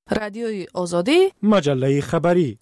رادیوی آزادی، مجله خبری.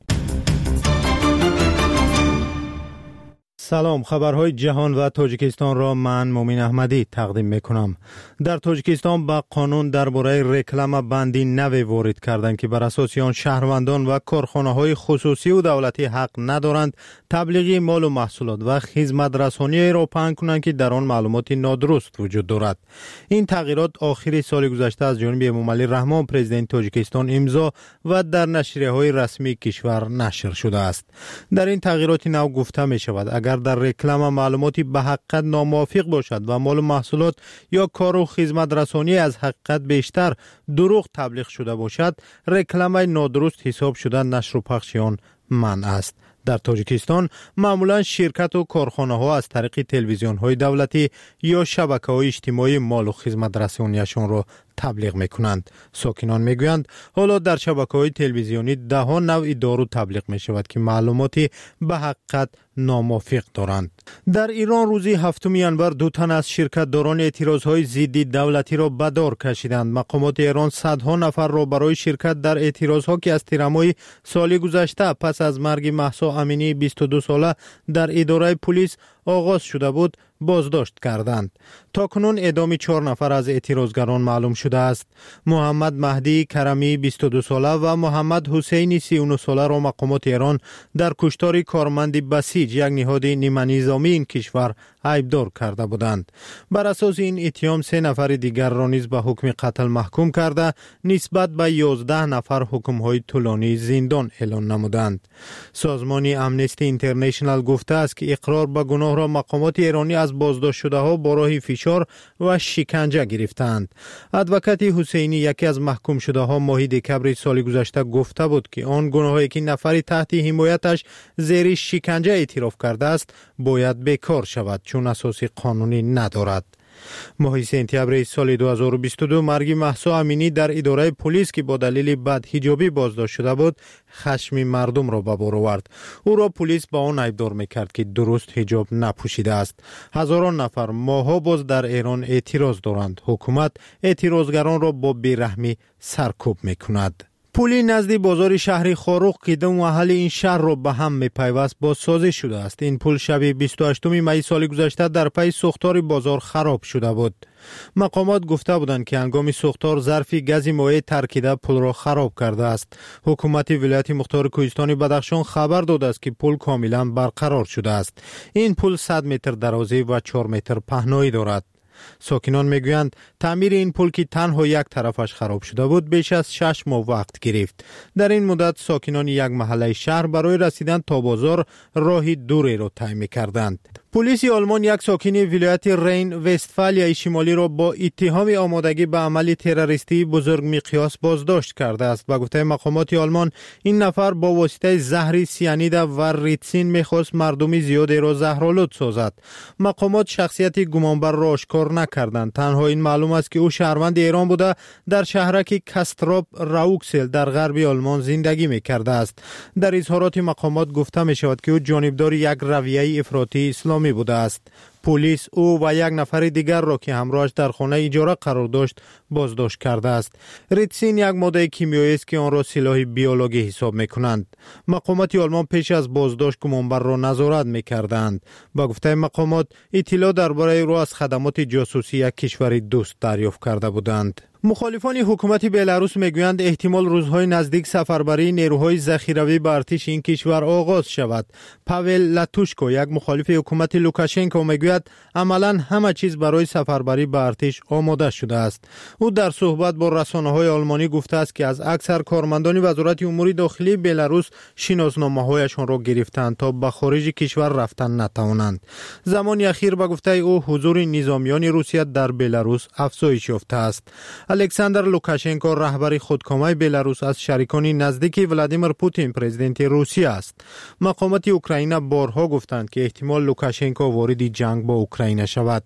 سلام، خبرهای جهان و تاجیکستان را من مومن احمدی تقدیم میکنم. در تاجیکستان با قانون درباره رکلام بندی نوی وارد کردند که بر اساس آن شهروندان و کارخانه‌های خصوصی و دولتی حق ندارند تبلیغی مال و محصولات و خدمات رسانی را پنهان کنند که در آن معلومات نادرست وجود دارد. این تغییرات آخر سال گذشته از جانب امام علی رحمان پرزیدنت تاجیکستان امضا و در نشریه‌های رسمی کشور نشر شده است. در این تغییرات نو گفته می شود اگر در رکلام معلوماتی به حقیقت ناموافق باشد و مال و محصولات یا کار و خدمات رسانی از حقیقت بیشتر دروغ تبلیغ شده باشد، رکلام نادرست حساب شده نشر و پخش آن منع است. در تاجیکستان معمولا شرکت و کارخانه ها از طریق تلویزیون های دولتی یا شبکه های اجتماعی مال و خدمات رسانیشان را تبلیغ میکنند. ساکنان میگویند حالا در شبکه های تلویزیونی ده ها نوع دارو تبلیغ می شود که معلوماتی به حقیقت ناموافق دارند. در ایران روزی 7 ینور 2 تن از شرکت داران اعتراض های ضد دولتی را به دار کشیدند. مقامات ایران صدها نفر را برای شرکت در اعتراض ها که از تیرماه سال گذشته پس از مرگ مهسا امینی 22 ساله در اداره پلیس آغاز شده بود بازداشت کردند. تاکنون اعدام 4 نفر از اعتراضگران معلوم شده است. محمد مهدی کرمی 22 ساله و محمد حسینی 39 ساله را مقامات ایران در کشتار کارمند بسیج یک نهاد نیمه نظامی این کشور عیبدار کرده بودند. بر اساس این اتهام 3 نفر دیگر را نیز به حکم قتل محکوم کرده نسبت به 11 نفر حکم‌های طولانی زندان اعلان نمودند. سازمان امنستی اینترنشنال گفته است که اقرار به گناه را مقامات ایرانی از بازداشت شده ها با راه فشار و شکنجه گرفتند. ادوکات حسینی یکی از محکوم شده ها ماه دکبر سال گذشته گفته بود که آن گناهایی که نفری تحت حمایتش زیر شکنجه اعتراف کرده است باید بیکار شود چون اساسی قانونی ندارد. ماه سپتامبر سال 2022 مرگ مهسا امینی در اداره پلیس که با دلیل بدحجابی بازداشت شده بود خشم مردم را به بار آورد. او را پلیس با آن عیبدار میکرد که درست حجاب نپوشیده است. هزاران نفر ماها باز در ایران اعتراض دارند. حکومت اعتراضگران را با بیرحمی سرکوب میکند. پلی نزد بازار شهر خاروق که دو محل این شهر را به هم می‌پیوست بازسازی شده است. این پل شب 28 می سال گذشته در پی سوختار بازار خراب شده بود. مقامات گفته بودند که هنگام سوختار ظرف گاز مایع ترکیده پل را خراب کرده است. حکومت ولایت مختار کوهستان بدخشان خبر داده است که پل کاملا برقرار شده است. این پل 100 متر درازی و 4 متر پهنایی دارد. ساکنان میگویند تعمیر این پل که تنها یک طرفش خراب شده بود بیش از 6 ماه وقت گرفت. در این مدت ساکنان یک محله شهر برای رسیدن تا بازار راه دوری را طی می‌کردند. پلیس آلمان یک ساکن ولایت رین وستفالیا شمالی را با اتهام آمادگی به عمل تروریستی بزرگ مقیاس بازداشت کرده است. به گفته مقامات آلمان این نفر با واسطه زهر سیانید و ریتسین می‌خواست مردم زیادی را زهرآلود سازد. مقامات شخصیت گمانبر را آشکار نکردند. تنها این معلوم است که او شهروند ایران بوده در شهرک کاستراپ راوکسل در غرب آلمان زندگی می‌کرده است. در اظهارات مقامات گفته می‌شود که او جانبدار یک رویه افراطی اسلامی بوده است. پلیس او و یک نفر دیگر را که همراهش در خانه اجاره قرار داشت بازداشت کرده است. ریتسین یک ماده کیمیایی است که آن را سلاح بیولوژی حساب می‌کنند. مقامات آلمان پیش از بازداشت گمانبر را نظارت می‌کردند. با گفته مقامات اطلاع درباره او از خدمات جاسوسی یک کشور دوست دریافت کرده بودند. مخالفان حکومت بلاروس میگویند احتمال روزهای نزدیک سفربری نیروهای ذخیروی به ارتش این کشور آغاز شود. پاول لاتوشکو یک مخالف حکومت لوکاشنکو میگوید عملاً همه چیز برای سفربری به ارتش آماده شده است. او در صحبت با رسانه‌های آلمانی گفته است که از اکثر کارمندان وزارت امور داخلی بلاروس شناسنامه‌هایشان را گرفتند تا به خارج کشور رفتن نتوانند. زمان اخیر به گفته او حضور نظامیان روسیه در بلاروس افزایش یافته است. الکساندر لوکاشنکو رهبر خودکامه بلاروس از شریکان نزدیک ولادیمیر پوتین پرزیدنت روسیه است. مقامات اوکراین بارها گفتند که احتمال لوکاشنکو وارد جنگ با اوکراین شود.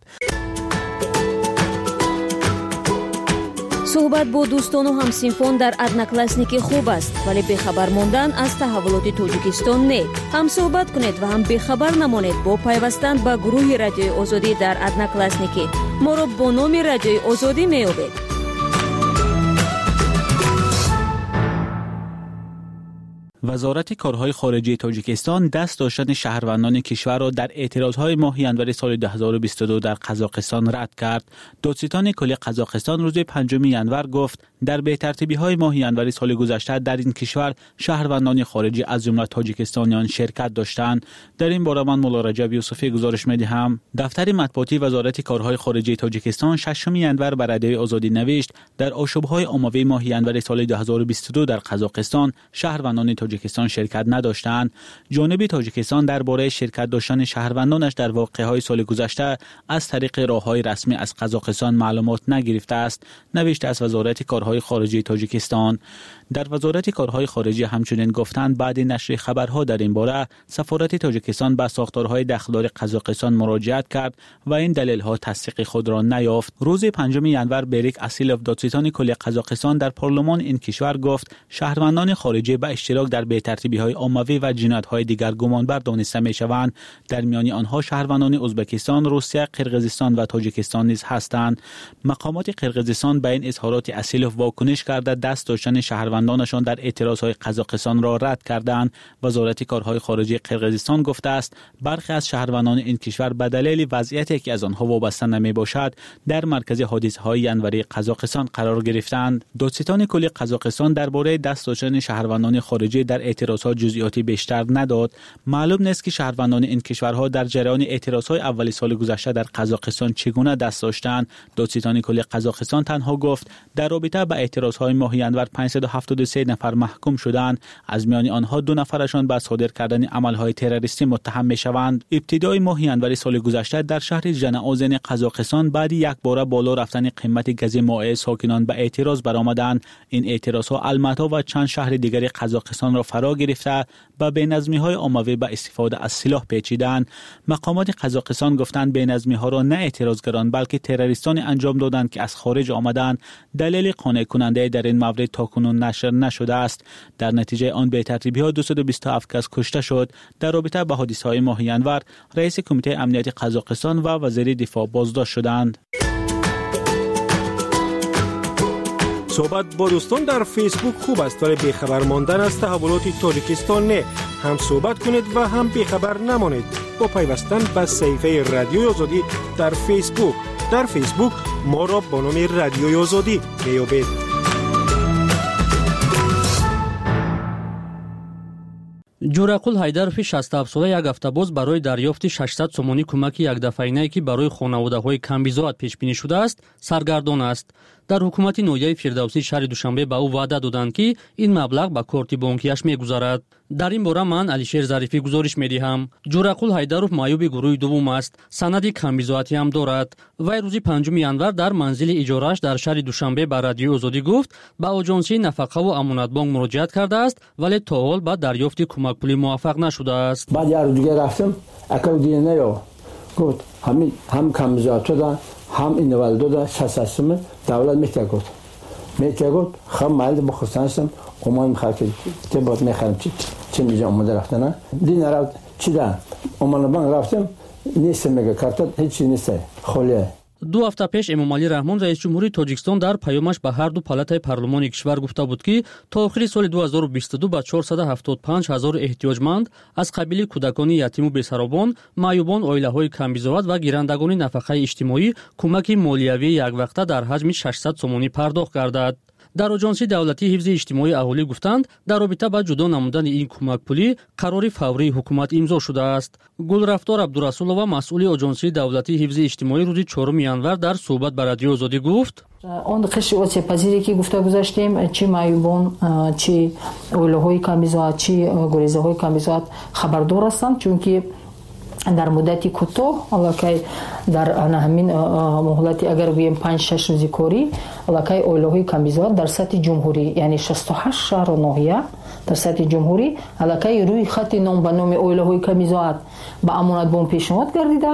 صحبت با دوستان و همسنفان در ادناکلاسنیکی خوب است ولی بخبر ماندن از تحولات تاجیکستان نه. هم صحبت کنید و هم بخبر نمانید با پیوستن به گروه رادیوی آزادی در ادناکلاسنیکی. ما را با نام رادیوی آزادی میابید. وزارت کارهای خارجه تاجیکستان دست داشتن شهروندان کشور را در اعتراضهای ماه ژانویه سال 2022 در قزاقستان رد کرد. دادستان کلی قزاقستان روز 5 ژانویه گفت در بی‌ترتیبی‌های ماه ژانویه سال گذشته در این کشور شهروندان خارجی از جمله تاجیکستانیان شرکت داشتند. در این باره من مولا رجب یوسفی گزارش می‌دهم. دفتر مطبوعاتی وزارت کارهای خارجه تاجیکستان 6 ژانویه بر رادیو آزادی نوشت در آشوب‌های عمومی ماه ژانویه سال 2022 در قزاقستان شهروندان تاجیکستان شرکت نداشتند. جانب تاجیکستان درباره شرکت داشتن شهروندانش در واقعه‌های سال گذشته از طریق راه‌های رسمی از قزاقستان معلومات نگرفته است، نوشته از وزارت کارهای خارجه تاجیکستان. در وزارت کارهای خارجه همچنین گفتند بعد نشر خبرها در این باره سفارت تاجیکستان به ساختارهای داخلی قزاقستان مراجعت کرد و این دلیل‌ها تصدیق خود را نیافت. روز 5 ژانویه بریک اسیلوف دادستان کلی قزاقستان در پارلمان این کشور گفت شهروندان خارجی به اشتراک در بی‌ترتیبی‌های عمومی و جنایت‌های دیگر گمانبر دانسته می‌شوند. در میان آنها شهروندان ازبکستان، روسیه، قرقیزستان و تاجیکستان نیز هستند. مقامات قرقیزستان به این اظهارات اسیلوف واکنش کرده دست داشتن شهروندانشان در اعتراضهای قزاقستان را رد کردند. وزارت کارهای خارجه قرقیزستان گفته است برخی از شهروندان این کشور به دلیل وضعیتی که از آنها وابسته نمی‌باشد در مرکز حادثه‌های ژانویه قزاقستان قرار گرفتند. دادستان کلی قزاقستان درباره دست داشتن شهروندان خارجی در اعتراضات جزئیاتی بیشتر نداد. معلوم نیست که شهروندان این کشورها در جریان اعتراضهای اول سال گذشته در قزاقستان چگونه دست داشتند. دادستان کلی قزاقستان تنها گفت در رابطه با اعتراضهای ماه ژانویه 573 نفر محکوم شدند، از میان آنها 2 نفرشان به صادر کردن عملهای تروریستی متهم میشوند. ابتدای ماه ژانویه سال گذشته در شهر ژناوزن قزاقستان بعد یک بار بالا رفتن قیمت گاز مائع ساکنان به اعتراض برآمدند. این اعتراضها الماتا و چند شهر دیگر قزاقستان را فرا گرفته و بی‌نظمی‌های عمومی به استفاده از سلاح پیچیدند. مقامات قزاقستان گفتند بی‌نظمی‌ها را نه اعتراضگران بلکه تروریستان انجام دادند که از خارج آمدند. دلیل قانع کننده در این مورد تاکنون نشر نشده است. در نتیجه آن بی‌ترتیبی‌ها 227 کس کشته شد. در رابطه با حادثه‌های ماه ژانویه رئیس کمیته امنیت قزاقستان و وزیر دفاع بازداشت شدند. صحبت با دوستان در فیسبوک خوب است ولی بیخبر ماندن از تحولات تاجیکستان نه. هم صحبت کنید و هم بیخبر نمانید با پیوستن به صفحه رادیوی آزادی در فیسبوک. در فیسبوک ما را با نام رادیوی آزادی بیابید. جورақул ҳайдарови 67 як ҳафтабоз барои дарёфти 600 сомонӣ кӯмаки якдафаинае ки барои хонаводаҳои камбизоат пешбинӣ шудааст саргардон аст. дар ҳукумати ноҳияи фирдавсии шаҳри душанбе ба ӯ ваъда доданд ки ин маблағ ба корти бонкияш мегузарад. дар ин бора ман алишер зарифӣ гузориш медиҳам. ҷурақул ҳайдаров маъюби гурӯҳи дуввум аст, санади камбизоатиам дорад. вай рӯзи 5 январ дар манзили иҷорааш дар шаҳри душанбе ба радиои озодӣ гуфт ба оҷонсии нафақаву амонатбонк муроҷиат кардааст вале то ҳол ба дарёфти кӯмакпулӣ муваффақ нашудааст. баъд як рӯз дигар рафтам ака дида наё гуфт ҳам камбизоат шуда ҳам инвалидода сасасими давлат метягот хам майли бо хустанистам омон мехарки те бод мехарам чи миҷа омода рафтана дина рафт чида омонабанк рафтам неста мега карта ҳеч чиз неста холия. 2 ҳафта пеш эмомалӣ раҳмон раиси ҷумҳури тоҷикистон дар паёмаш ба ҳарду палатаи парлумони кишвар гуфта буд ки то охири соли 2022 ба 475 ҳазор эҳтиёҷманд аз қабили кӯдакони ятиму бесаробон, маъюбон, оилаҳои камбизоат ва гирандагони нафақаи иҷтимоӣ кӯмаки молиявии яквақта дар ҳаҷми 600 сомонӣ пардохт гардад. дар оҷонсии давлатии ҳифзи иҷтимоии аҳолӣ гуфтанд дар робита ба ҷудо намудани ин кӯмакпулӣ қарори фаврии ҳукумат имзо шудааст. гулрафтор абдурасулова масъули оҷонсии давлатии ҳифзи иҷтимоӣ рӯзи 4 январ дар суҳбат ба радиои озодӣ гуфт он қишри осебпазире ки гуфта гузаштем чи маъюбон чи оилаҳои камбизоат чи гурезаҳои камбизоат хабардор ҳастанд чунки дар муддати кӯтоҳ аллакай дар ҳамин муҳлати агар гӯем 5-6 рӯзи корӣ аллакай оилаҳои камбизоат дар сатҳи ҷумҳурӣ яъне 68 шаҳру ноҳия дар сатҳи ҷумҳурӣ аллакай рӯи хати ном ба номи оилаҳои камбизоат ба амонатбон пешниҳод гардидааст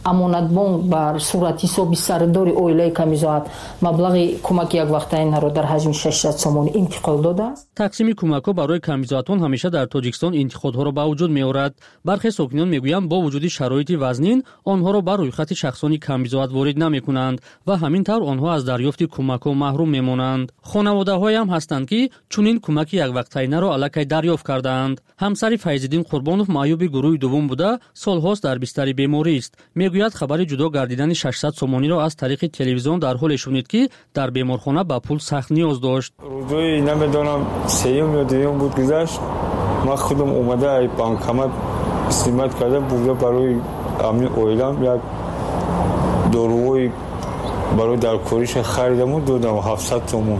амонатбонк бар сурати ҳисоби сардори оилаи камизоат маблағи кӯмаки яквақтаинаро дар ҳаҷми 600 сомонӣ интиқол додааст. тақсими кӯмакҳо барои камизоатон ҳамеша дар тоҷикистон интиқодҳоро ба вуҷуд меорад. бархе сокинон мегӯянд бо вуҷуди шароити вазнин онҳоро ба рӯйхати шахсони камизоат ворид намекунанд ва ҳамин тавр онҳо аз дарёфти кӯмакҳо маҳрум мемонанд. хонаводаҳоям ҳастанд ки чунин кӯмаки яквақтаинаро аллакай дарёфт кардаанд. ҳамсари Файзиддин Қурбонов маъюби гурӯҳи дуввум буда солҳост дар бистари беморист. мегӯяд хабари ҷудо гардидани 600 сомониро аз тариқи телевизион дар ҳоле шунид ки дар беморхона ба пул сахт ниёз дошт. рӯзои намедонам сеюм ё дуюм буд гузашт. ман худам омада ай банкомат истимат карда бурда барои амни оилам як дорувои барои даркориша харидаму додам 700 сомон.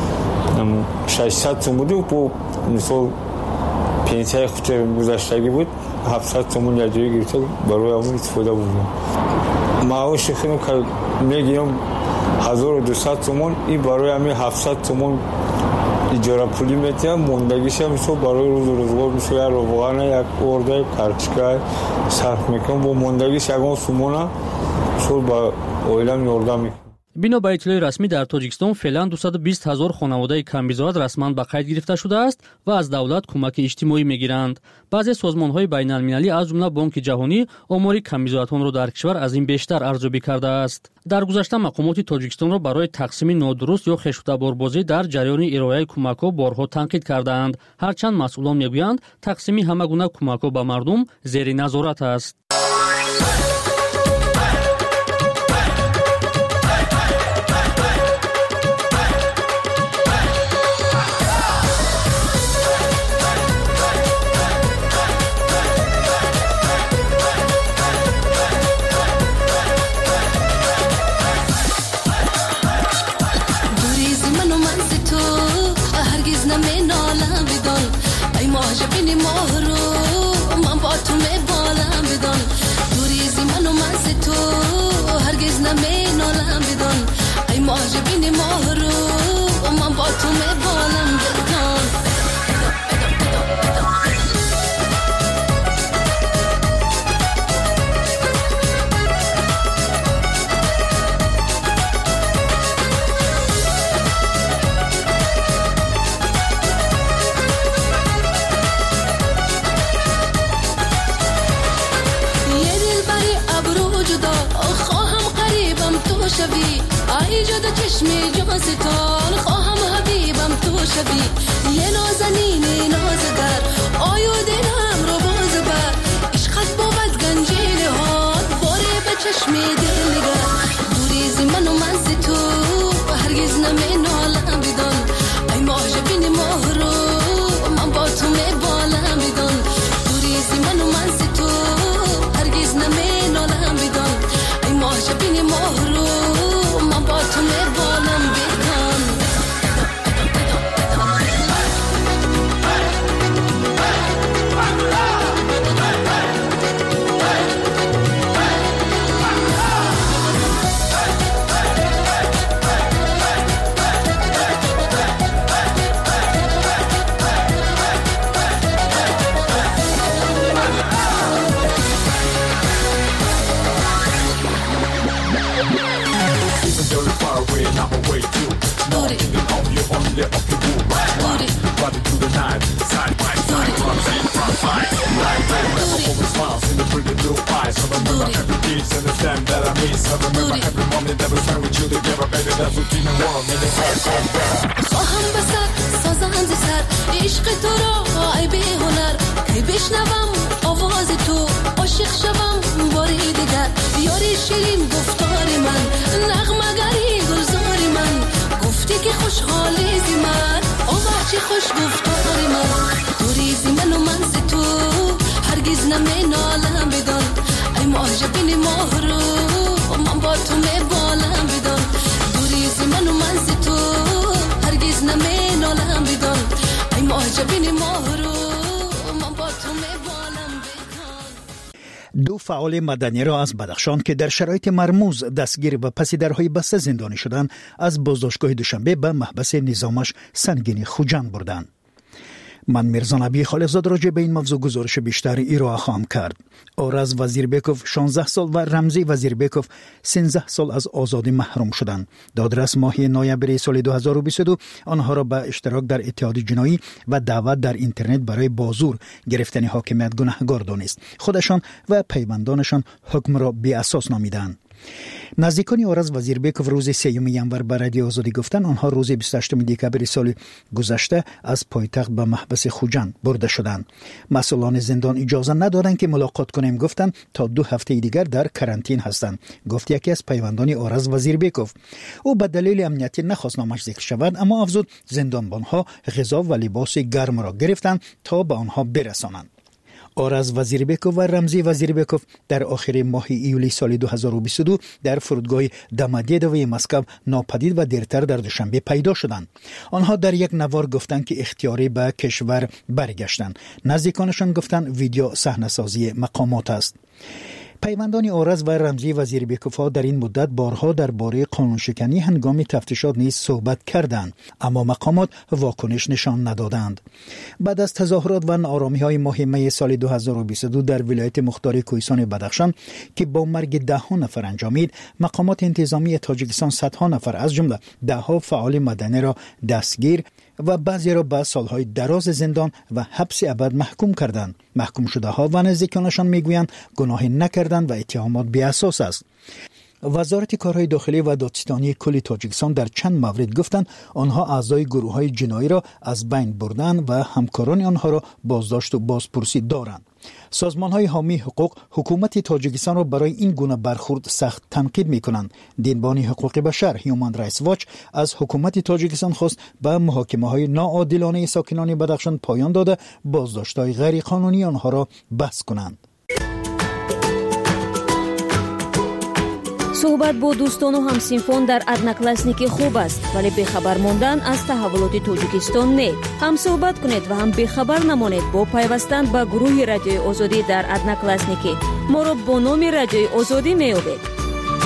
600 сомон буд бо мисол пенсияи худро гузаштагӣ буд 700 сомон яҷои гирифта барои амн истифода бурдам. маоши худам ка мегирам 1200 сомон и барои амин 700 сомон иҷора пулӣ метиҳам. мондагиша мисол барои рӯзу рӯзгор мисол як ровғана як орда карточка сарф мекунам. бо мондагиш ягон сумона мисол ба оилам ёрдам мекунам. бино ба иттилои расмӣ дар тоҷикистон феълан 220 000 хонаводаи камбизоат расман ба қайд гирифта шудааст ва аз давлат кӯмаки иҷтимоӣ мегиранд. баъзе созмонҳои байналмилалӣ аз ҷумла бонки ҷаҳонӣ омори камбизоатонро дар кишвар аз ин бештар арзёбӣ кардааст. дар гузашта мақомоти тоҷикистонро барои тақсими нодуруст ё хешудаборбозӣ дар ҷараёни ирояи кӯмакҳо борҳо танқид кардаанд. ҳарчанд масъулон мегӯянд тақсими ҳама гуна кӯмакҳо ба мардум зери назорат аст. خواهم بسر سازند سر عشق تو را ای بی هنر کی بشنوم آواز تو عاشق شوم باری دیگر یاری شیرین گفتار من نغمه‌گری گلزار من گفتی که خوشحالی زی من آوه چه خوش گفتار من دوری زی من و من زی تو هرگز نمی نالم بدان ای معجبین مهرو من با تو می بالم بدان دوری زی من و من زی تو هرگز نمی نالم بدان ای معجبین مهرو من با تو می بالم بدان. دو فعال مدنی را از بدخشان که در شرایط مرموز دستگیر و پس درهای بسته زندانی شدند از بازداشتگاه دوشنبه به محبس نظامش سنگین خوجند بردند. من میرزا نبی خالقزاد راجع به این موضوع گزارش بیشتر ارائه خواهم کرد. آرز وزیربکوف 16 سال و رمزی وزیربکوف 13 سال از آزادی محروم شدند. دادرس ماه نوامبر سال 2022 آنها را به اشتراک در اتحاد جنایی و دعوت در اینترنت برای بازور گرفتن حاکمیت گناهکار دانست. خودشان و پیوندانشان حکم را بی اساس نامیدند. نزدیکان آرز وزیربکوف روز 3 ینور به رادیو آزادی گفتند آنها روز 28 دکمبر سال گذشته از پایتخت به محبس خوجند برده شدند. مسئولان زندان اجازه ندادند که ملاقات کنیم. گفتند تا 2 هفته دیگر در کرانتین هستند. گفت یکی از پیوندان آرز وزیربکوف. او به دلیل امنیتی نخواست نامش ذکر شود، اما افزود زندانبانها غذا و لباس گرم را گرفتند تا به آنها برسانند. آرز وزیربکوف و رمزی وزیربکوف در آخر ماه ایولی سال 2022 در فرودگاه دمادیدوی مسکو ناپدید و دیرتر در دوشنبه پیدا شدند. آنها در یک نوار گفتند که اختیاری به کشور برگشتند. نزدیکانشان گفتند ویدیو صحنه‌سازی مقامات است. پیوندان آرز و رمزی وزیربکوف در این مدت بارها درباره قانونشکنی هنگام تفتیشات نیز صحبت کردند، اما مقامات واکنش نشان ندادند. بعد از تظاهرات و ناآرامی‌های ماه می سال 2022 در ولایت مختار کوهستان بدخشان که با مرگ 10 نفر انجامید، مقامات انتظامی تاجیکستان صدها نفر از جمله 10 فعال مدنی را دستگیر و بعضی را به سالهای دراز زندان و حبس ابد محکوم کردند. محکوم شده ها و نزدیکانشان میگویند گناهی نکردند و اتهامات بی اساس است. وزارت کارهای داخلی و دادستانی کل تاجیکستان در چند مورد گفتند آنها اعضای گروه‌های جنایی را از بین بردند و همکاران آنها را بازداشت و بازپرسی دارند. سازمان‌های حامی حقوق حکومت تاجیکستان را برای این گونه برخورد سخت تنقید می‌کنند. دینبانی حقوق بشر هیومن رایتس واچ از حکومت تاجیکستان خواست به محاکمه‌های ناعادلانه ساکنان بدخشان پایان داده بازداشت‌های غیر قانونی آنها را بس کنند. صحبت با دوستان و همسینفون در ادناکلاسنیکی خوب است، ولی بیخبر ماندن از تحولات توجیکستان نه. هم صحبت کنید و هم بیخبر نمانید با پیوستن به گروه رادیوی آزادی در ادناکلاسنیکی. ما را با نام رادیوی آزادی میابید.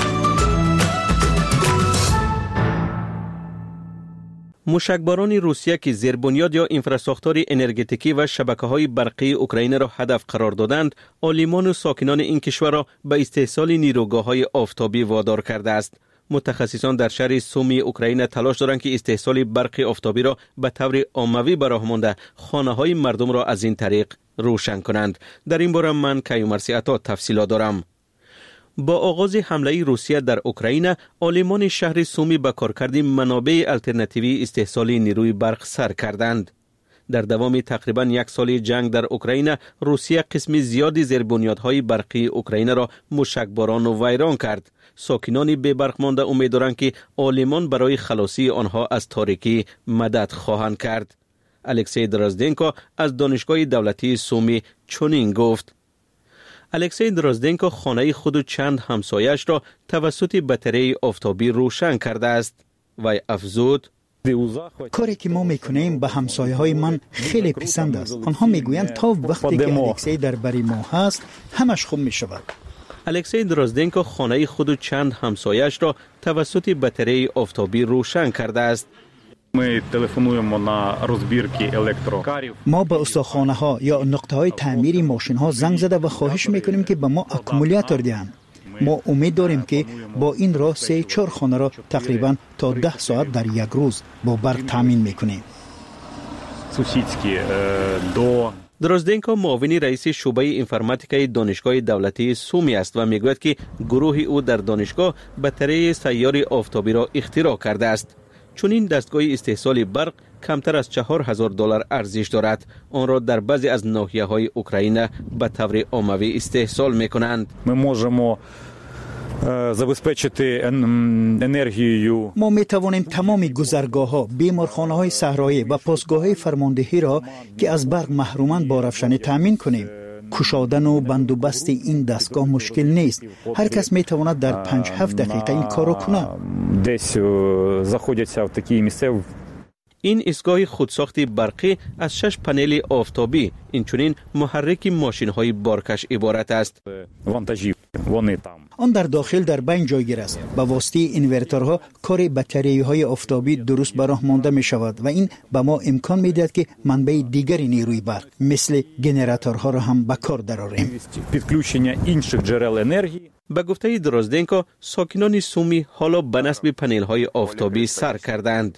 موشکباران روسیه که زیربنیاد یا انفراستراکچور انرژتیکی و شبکه‌های برقی اوکراین را هدف قرار دادند، عالمان و ساکنان این کشور را به استحصال نیروگاه‌های آفتابی وادار کرده است. متخصصان در شهر سومی اوکراین تلاش دارند که استحصال برق آفتابی را به طور عمومی به راه مانده خانه‌های مردم را از این طریق روشن کنند. در این باره من کیومرثی عطا تفصیلات دارم. با آغاز حمله روسیه در اوکراین، عالمان شهر سومی به کارکرد منابع الترناتیوی استحصال نیروی برق سر کردند. در دوام تقریبا 1 سال جنگ در اوکراین، روسیه قسم زیادی زیربنیادهای برقی اوکراین را موشکباران و ویران کرد. ساکنان بی برق مانده امیدوارند که عالمان برای خلاصی آنها از تاریکی مدد خواهند کرد. الکسی درازدنکو از دانشگاه دولتی سومی چنین گفت: الکسی درازدنکو خانه خود و چند همسایش را توسط بطری آفتابی روشن کرده است. و افزود: کاری که ما میکنیم به همسایه های من خیلی پسند است. آنها میگویند تا وقتی که الکسی در بری ما هست همش خوب میشود. الکسی درازدنکو خانه خود و چند همسایش را توسط بطری آفتابی روشن کرده است. ما به استخوانه ها یا نقطه های تعمیر ماشین ها زنگ زده و خواهش میکنیم که به ما اکومولاتور دهند. ما امید داریم که با این راه 3-4 خانه را تقریبا تا 10 ساعت در یک روز با برق تامین میکنیم. درازدنکو معاون رئیس شعبه انفرماتیکای دانشگاه دولتی سومی است و میگوید که گروه او در دانشگاه بطری سیار آفتابی را اختراع کرده است. چون این دستگاه استحصال برق کمتر از $4,000 ارزش دارد. آن را در بعضی از ناحیه‌های اوکراین به طور عمومی استحصال می‌کنند. ما می توانیم تمام گذرگاه‌ها، بیمارخانه‌های صحرایی و پاسگاه‌های فرماندهی را که از برق محرومند با روشنی تامین کنیم. کشادن و بندوبست این دستگاه مشکل نیست. هر کس می تواند در 5-7 دقیقه این کار را کند. این ایستگاه خودساخت برقی از 6 پنل آفتابی، اینچنین محرک ماشین‌های بارکش عبارت است. آن در داخل در بین جایگیر است. با واسطه اینورتورها کار باتری‌های آفتابی درست به راه مانده می شود و این به ما امکان می دهد که منبع دیگری نیروی برق مثل گنراتورها را هم به کار درآوریم. به گفته دروزدنکو، ساکنان سومی حالا به نصب پنل‌های آفتابی سر کردند.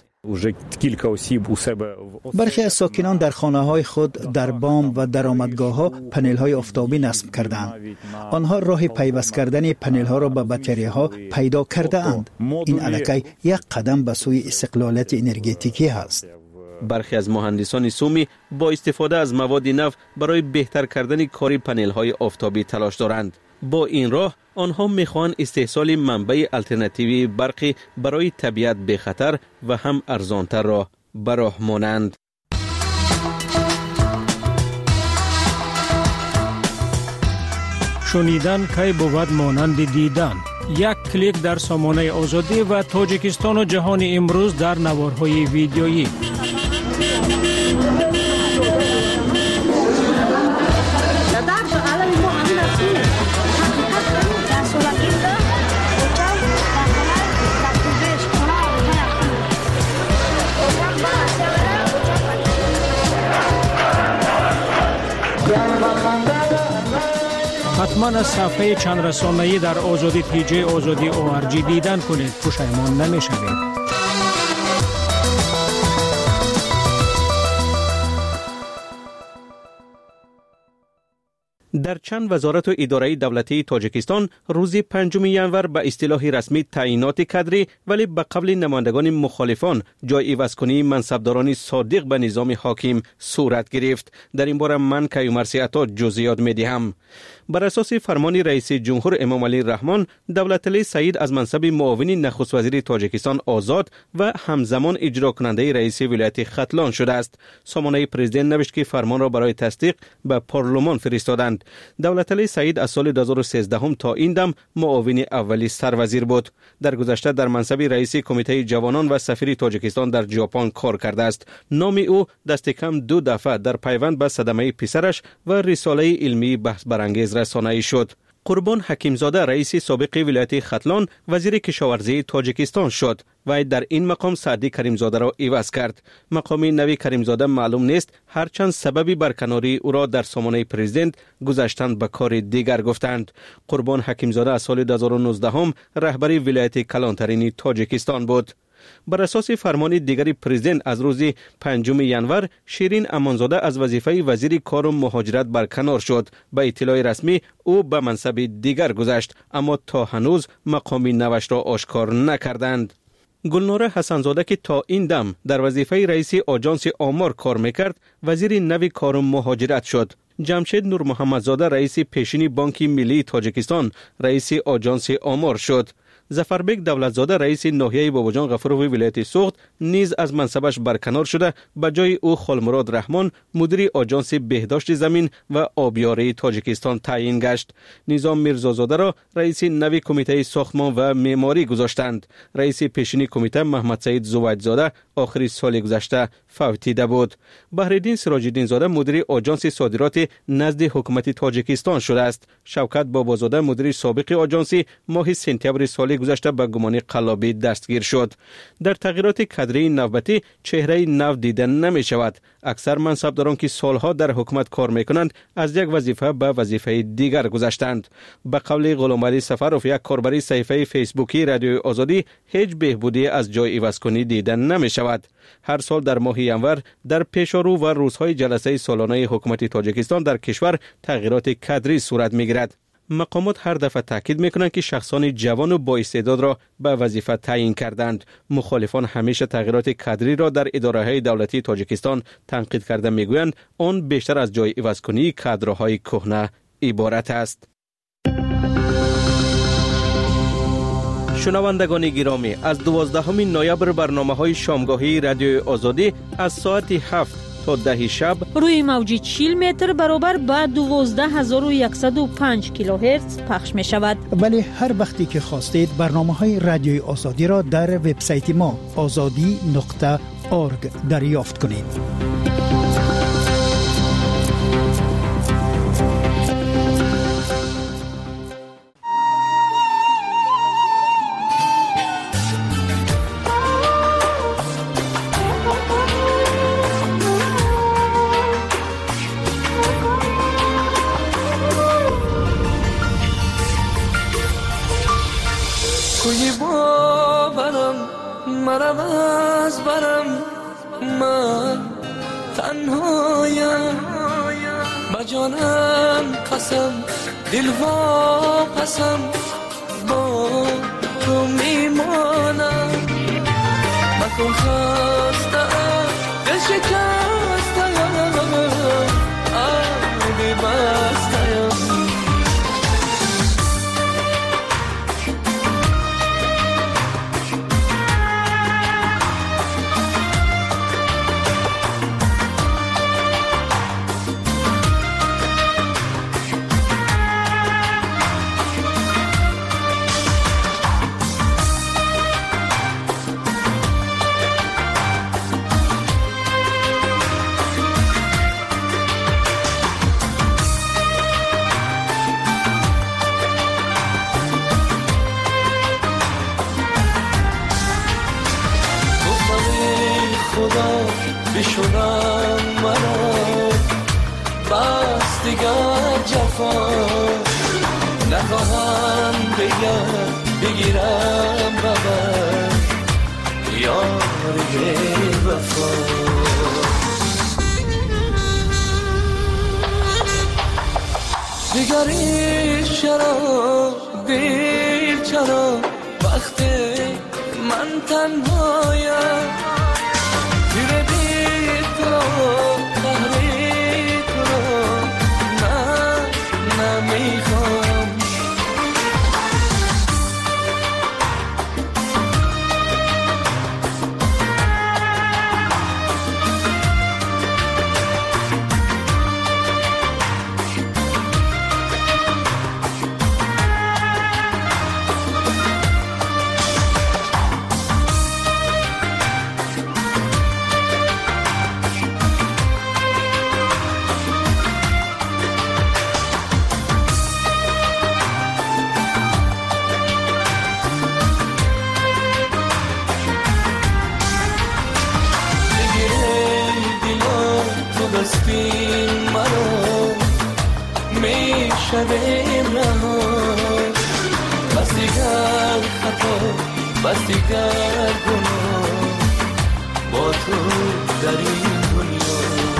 برخی از ساکنان در خانه‌های خود در بام و درآمدگاه‌ها پنل‌های آفتابی نصب کردند. آنها راه پیوست کردن پنل‌ها را به باتری‌ها پیدا کرده‌اند. این الکی یک قدم به سوی استقلالیت انرژتیکی است. برخی از مهندسان سومی با استفاده از مواد نو برای بهتر کردن کار پنل‌های آفتابی تلاش دارند. با این راه آنها میخواهند استحصال منبع الترناتیوی برقی برای طبیعت به خطر و هم ارزانتر را به راه مانند. شنیدن کی بود مانند دیدن. یک کلیک در سامانه آزادی و تاجیکستان و جهان امروز در نوارهای ویدیویی. حتما از صفحه چند رسانه‌ای در آزادی پیجی آزادی ORG دیدن کنید. پشیمان نمی‌شوید. در چند وزارت و اداره دولتی تاجیکستان روز 5 ینور به اصطلاح رسمی تعیینات کادری ولی به قبل نمایندگان مخالفان جای عوض‌کنی منصبداران صادق به نظام حاکم صورت گرفت. در این باره من کیومرثی عطا جزئیات می‌دهم. بر اساس فرمان رئیس جمهور امام علی رحمان، دولتعلی سعید از منصب معاون نخست وزیر تاجیکستان آزاد و همزمان اجرا کننده رئیس ولایت ختلان شده است. سامانه پرزیدنت نوشت که فرمان را برای تصدیق به پارلمان فرستادند. دولتعلی سعید از سال 2013 تا این دم معاون اولی سروزیر بود. در گذشته در منصب رئیس کمیته جوانان و سفیر تاجیکستان در ژاپن کار کرده است. نام او دست کم 2 دفعه در پیوند به صدمه پسرش و رساله علمی بحث برانگیز رسانه‌ای شد. قربان حکیمزاده رئیس سابق ولایت ختلان وزیر کشاورزی تاجیکستان شد و در این مقام سعدی کریمزاده را عوض کرد. مقام نوی کریمزاده معلوم نیست، هرچند سببی برکناری او را در سامانه پرزیدنت گذاشتن به کار دیگر گفتند. قربان حکیمزاده از سال 2019 رهبری ولایت کلانترین تاجیکستان بود. بر اساس فرمان دیگری پرزیدنت از روز 5 ینور شیرین امانزاده از وظیفه وزیر کار و مهاجرت برکنار شد. به اطلاع رسمی او به منصب دیگر گذشت، اما تا هنوز مقام نوش را آشکار نکردند. گلنار حسنزاده که تا این دم در وظیفه رئیس آژانس آمار کار میکرد، وزیر نوی کار و مهاجرت شد. جمشید نور محمدزاده رئیس پیشین بانک ملی تاجیکستان رئیس آژانس آمار شد. ظفربک دولتزاده رئیس ناحیه باباجان غفوروی ولایت سوخت نیز از منصبش برکنار شده. به جای او خالمراد رحمان مدیر آژانس بهداشت زمین و آبیاری تاجیکستان تعیین گشت. نظام میرزازاده را رئیس نوی کمیته ساختمان و معماری گذاشتند. رئیس پیشین کمیته محمد سعید زویدزاده آخر سال گذشته فوتیده بود. بهرالدین سراج‌الدین زاده مدیر آژانس صادرات نزد حکومت تاجیکستان شده است. شوکت بابازاده مدیر سابق آژانس ماه سپتامبر سال گذشته به گمان قلابی دستگیر شد. در تغییرات کادری نوبتی چهره نو دیده نمی شود. اکثر منصبداران که سالها در حکومت کار می کنند از یک وظیفه به وظیفه دیگر گذشتند. به قول غلامعلی سفرов یک کاربر صفحه فیسبوکی رادیو آزادی، هیچ بهبودی از جای عوض‌کنی دیده نمی شود. هر سال در ماه ینور در پیشارو و روزهای جلسه سالانه حکومت تاجیکستان در کشور تغییرات کادری صورت می گیرد. مقامات هر دفعه تاکید میکنند که شخصان جوان و با استعداد را به وظیفه تعیین کردند. مخالفان همیشه تغییرات کادری را در اداره‌های دولتی تاجیکستان تنقید کرده میگویند آن بیشتر از جای عوض‌کنی کادرهای کهنه عبارت است. شنوندگان گرامی، از 12 نوامبر برنامه‌های شامگاهی رادیو آزادی از ساعت 7 تا 10 شب روی موج 40 متر برابر با 12105 کیلوهرتز پخش می شود. ولی هر وقتی که خواستید برنامه‌های رادیوی آزادی را در وبسایت ما azadi.org دریافت کنید. ندارم از برم من تنهایم با جانم قسم دل واپسم با تو میمانم مکن خستم دل شکستم آبی بستم بشونم مرا بس دیگر جفا نخواهم بگیرم ببر یاری وفا دیگری چرا دیر چرا وقتی من تنهایم بستیم مرا میشویم رها بس دیگر خطا بس دیگر گناه با تو در این دنیا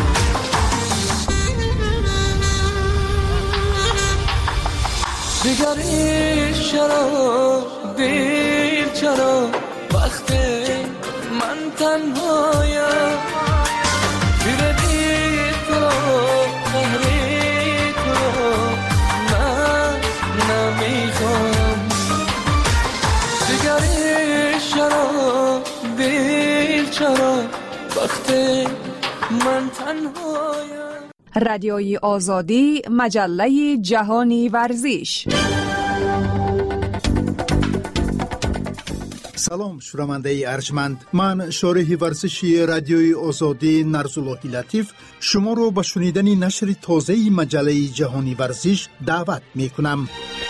دیگری چرا دیر چرا وقتی من تنهایم رادیوی آزادی مجله جهانی ورزش. سلام شنونده ارجمند، من شارح ورزشی رادیوی آزادی نرزالله لطیف شما رو به شنیدن نشر تازه مجله جهانی ورزش دعوت می کنم.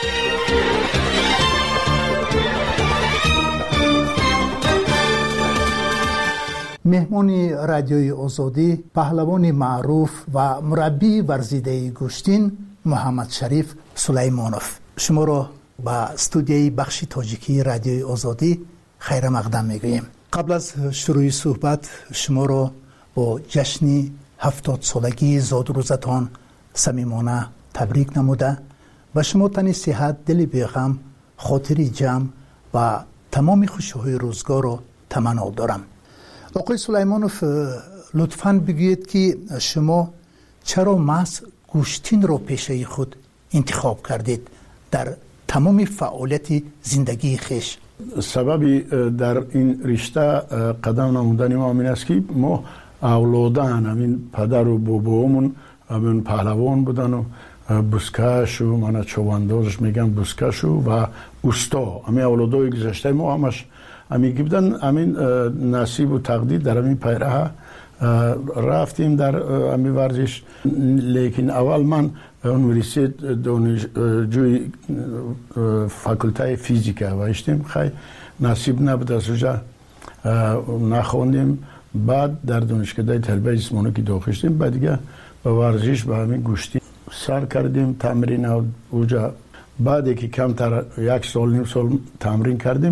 مهمان رادیوی آزادی پهلوان معروف و مربی ورزیده گوشتین محمد شریف سلیمانوف شما را به استودیوی بخش تاجیکی رادیوی آزادی خیر مقدم میگوییم. قبل از شروع صحبت شما را با جشن 70 سالگی زادروزتان صمیمانه تبریک نموده و شما تن صحت، دل بیغم، خاطری جمع و تمام خوشی‌های روزگار را تمنا دارم. آقای سلیمانوف لطفاً بگویید که شما چرا محض گوشتین را پیشه خود انتخاب کردید در تمام فعالیت زندگی خیش؟ سببی در این رشته قدم نمودن ما این است که ما اولادان همین پدر و بابامون همین پهلوان بودن و بوسکش و من چواندازش میگم بوسکش و اوستا همین اولادای گذشته ما همش همین بودن. همین نصیب و تقدیر در همین پیراه رفتیم در همین ورزش. لیکن اول من یونیورسیته دانشجوی فاکولته فیزیک هستم، خیلی نصیب نبود از اونجا نخوندیم. بعد در دانشکده تربیت جسمانی که داخل شدیم بعد دیگه به ورزش به همین گوشتی سر کردیم تمرین اونجا. بعد که کمتر یک سال نیم سال تمرین کردیم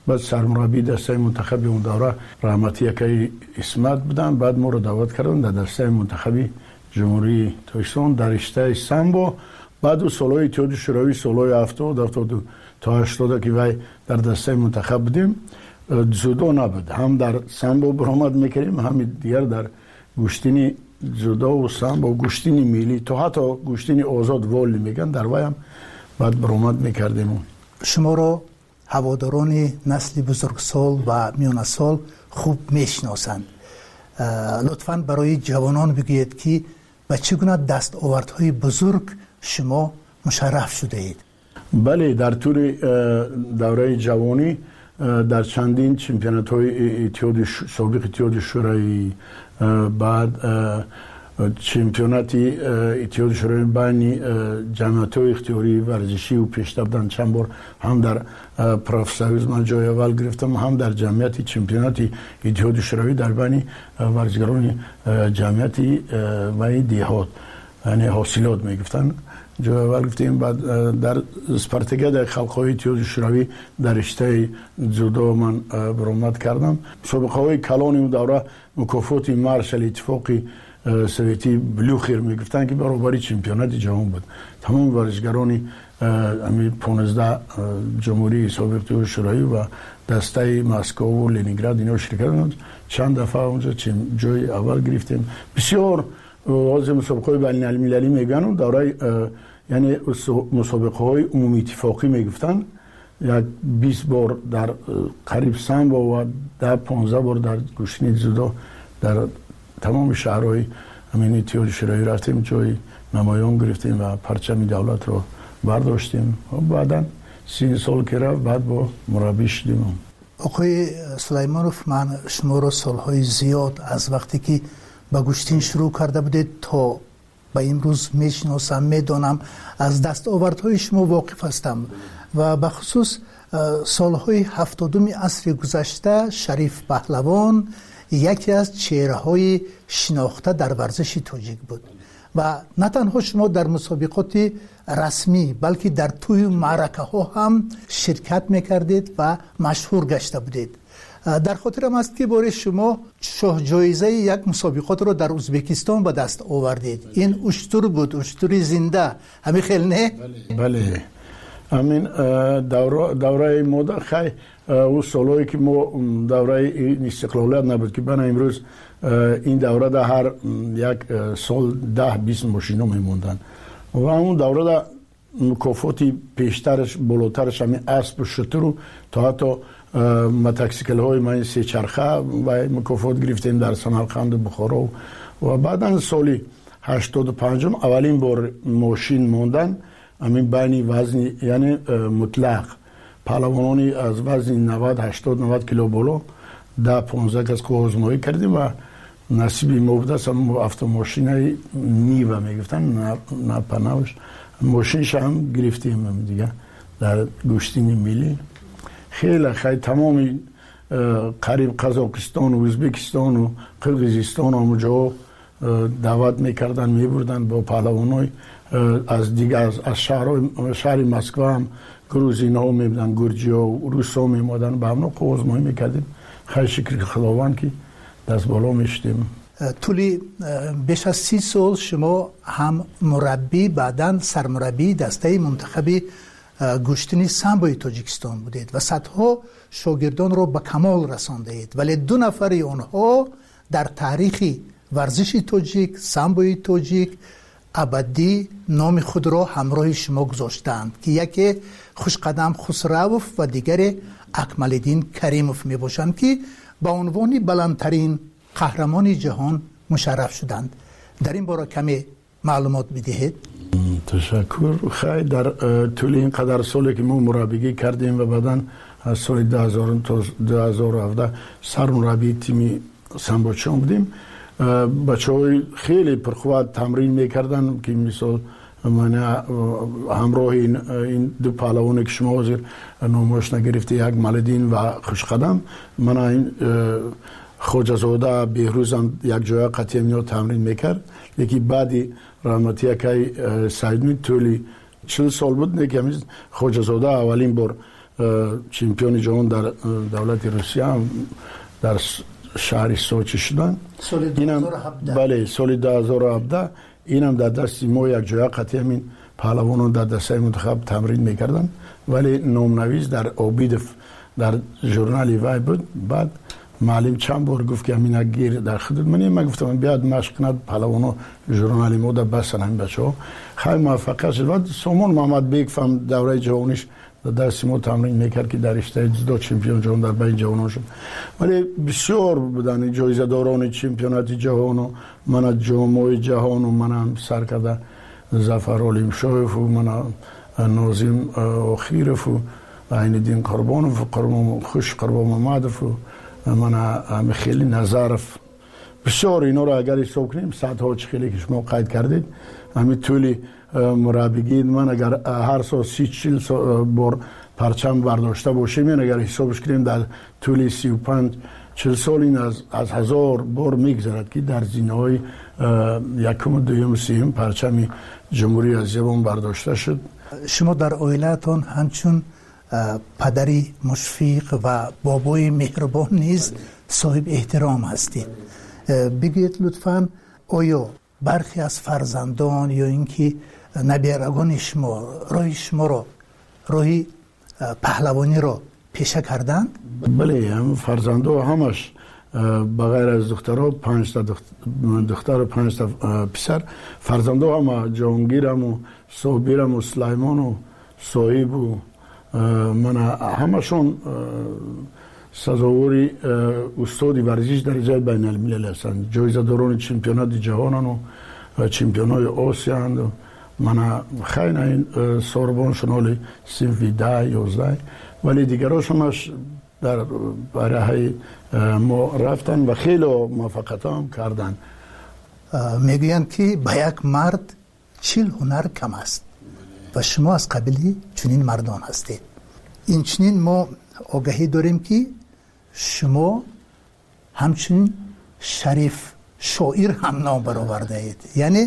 بعد سرمربی دسته منتخب اون دوره رحمتی یکی اسمت بودن. بعد ما رو دعوت کردن در دسته منتخبی جمهوری تاجیکستان در رشته سامبو. بعد سالهای اتحاد شوروی سالهای 70 تا 80 که وای در دسته منتخب بودیم. جودو نبود، هم در سامبو برآمد میکردیم، هم دیگر در گوشتنی جودو و سامبو، گوشتنی ملی، تو حتی گوشتنی آزاد والی میگن در وای هم بعد برآمد میکردیم. شما رو هواداران نسل بزرگسال و میانه سال خوب میشناسند. لطفاً برای جوانان بگویید که به چگونه دستاوردهای بزرگ شما مشرف شده اید. بله، در طول دوره جوانی در چندین چمپیونات های سابق اتحاد شوروی، بعد چمپیونات اتحاد شوروی بین جمعیت های اختیاری ورزشی و پیشرفت بودن. چند بار هم در پروفسویز من جای اول گرفتم، هم در جمعیت چمپیونات اتحاد شوروی در بین ورزشکاران جمعیت و دیهات، یعنی حاصلات میگفتن، جای اول گفتیم. بعد در اسپارتاکیاد خلق‌های اتحاد شوروی در رشته جودو من برآمد کردم. مسابقه های کلان اون دوره مکافات مارشال اتفاقی سوویتی بلوخیر میگفتن که برابری چمپیونات جهان بود. تمام ورزشکاران 15 جمهوری سابق اتحاد شوروی و دسته مسکو و لنینگراد اینا شرکت کردند. چند دفعه اونجا جای اول گرفتیم. بسیار از مسابقه های بین المللی میگن دوره، یعنی مسابقه های عمومی اتفاقی میگفتن. یک 20 بار در قریب سامبو و 15 بار در گوشتنی جودو در تمام شهرهای همین اتحاد شوروی رفتیم، جای نمایان گرفتیم و پرچم دولت رو برداشتیم. و بعدا 3 سال که رفت بعد با مربی شدیم. آقای سلیمانوف، من شما رو سالهای زیاد از وقتی که با گوشتین شروع کرده بودید تا به امروز میشناسم، میدانم، از دستاوردهای شما واقف هستم و به خصوص سالهای 70 عصر گذشته شریف پهلوان یکی از چهره‌های شناخته در ورزش تاجیک بود و نه تنها شما در مسابقات رسمی بلکه در توی معرکه ها هم شرکت میکردید و مشهور گشته بودید. در خاطرم است که بار شما شاه جایزه یک مسابقات رو در ازبکستان به دست آوردید. این اشتر بود، اشتر زنده، همین خیلی نه؟ بله، همین دوره ما خیلی اون سالهایی که ما دوره استقلالیت نبود که بنا امروز این دوره در هر یک سال 10-20 ماشینا میموندن و اون دوره در مکافاتی پیشترش بالاترش همین اسب و شتر تا حتی مترسیکل های من 3 چرخه و مکافات گرفتیم در سمرقند بخارا و بعدا سالی 85 اولین بار ماشین موندن همین بین وزن، یعنی مطلق پهلوانانی از وزن 90-80-90 کیلو بالا 10-15 کس آزمایی کردیم و نصیبی ما بوده است. هم автомاشین نیوه میگفتن، نه پناهش ماشینش هم گرفتیم دیگه در گوشتین ملی. خیلی تمام قریب قزاقستان و ازبکستان و قرقیزستان اونجا دعوت میکردن، میبردن با پهلوانای از دیگه از شهر مسکو هم گروزین ها میبودن، گرجی ها و روس ها میمادن، به همنا آزمایی میکردیم. خیلی شکر خداوند که دست بالا میشتیم. طولی بیش از 30 سال شما هم مربی بعداً سرمربی دسته منتخبی گوشتنی سامبوی تاجیکستان بودید و صدها شاگردان رو به کمال رسانده اید، ولی 2 نفر آنها در تاریخ ورزش تاجیک، سامبوی تاجیک، ابدی نام خود را همراه شما گذاشتند که یکی خوشقدم خسروف و دیگر اکمالدین کریموف می باشند که با عنوان بلندترین قهرمان جهان مشرف شدند. در این باره کمی معلومات بدهید. تشکر. خیلی در طول این قدر سالی که ما مربیگی کردیم و بعداً از سال 2000 تا 2017 سرمربی تیم سامبوچان بودیم. بچه‌های خیلی پرقوت تمرین میکردن که مثال من همراه این 2 پهلوانی که شما حاضر نامش نگرفته، یک مالدین و خوشقدم، من این خوجزاده بهروز هم یک جای قطعی تمرین میکرد. یکی بعدی رحمتی که سعید می طولی 40 سال بود که خوجزاده اولین بار چمپیون جهان در دولت روسیه هم در شهر سوچی شدن. سال 2017 بله سال 2017 اینم در دست ما یک جای قطعی همین پهلوانان در دسته منتخب تمرین میکردن، ولی نامنویس در اوبیدف در ژورنال وای بود. بعد معلم چند بار گفت که همین گیر در خدمت من گفتم بیاد مشق کند پهلوانا ژورنال ما در بسن همین بچه‌ها خیلی موفق شد. بعد سامان محمد بیگ فهم دوره جوانیش در دست ما تمرین میکرد که در رشته جودو چمپیون جهان در بین جوانان شد. ولی بسیار بودن جایزه داران چمپیونات جهان و من جام جهان و من سر کرده ظفر علیمشاهف و من ناظم آخیرف و عین‌الدین قربانوف و خوش قربان محمدف و من میخیلی نظرف. بسیار اینا رو اگر حساب کنیم صدها خیلی که شما قید کردید همین طولی مربیگی من اگر هر سال 30-40 بار پرچم برداشته باشیم، یعنی اگر حسابش کنیم در طول 35-40 سال این از 1000 بار میگذرد که در زینه‌های یکم و دوم و سوم پرچم جمهوری اسلامی برداشته شد. شما در عائله‌تان همچون پدری مشفق و بابای مهربان نیز صاحب احترام هستید. بگید لطفاً آیا برخی از فرزندان یا اینکه نبیرگان شما راهی پهلوانی را پیشه کردند؟ بله، هم فرزندا همش بغیر از دخترها 5 تا دختر و 5 تا پسر، فرزندا هم جهانگیرم و صابرم و سلیمان و صاحب و من همشون سزاوری استادی ورزش درجه بین الملل هستند. جایزه داران چمپیونات جهانن و چمپیونات آسیا هستند. من خیلی این ساربان شنالی صنف 10-11 ولی دیگرش همش در برای ما رفتن و خیلی موفقیت هم کردن. میگویند که به یک مرد 40 هنر کم است و شما از قبیل چنین مردان هستید. این چنین ما آگاهی داریم که شما همچنین شریف شاعر هم نام برآورده اید. یعنی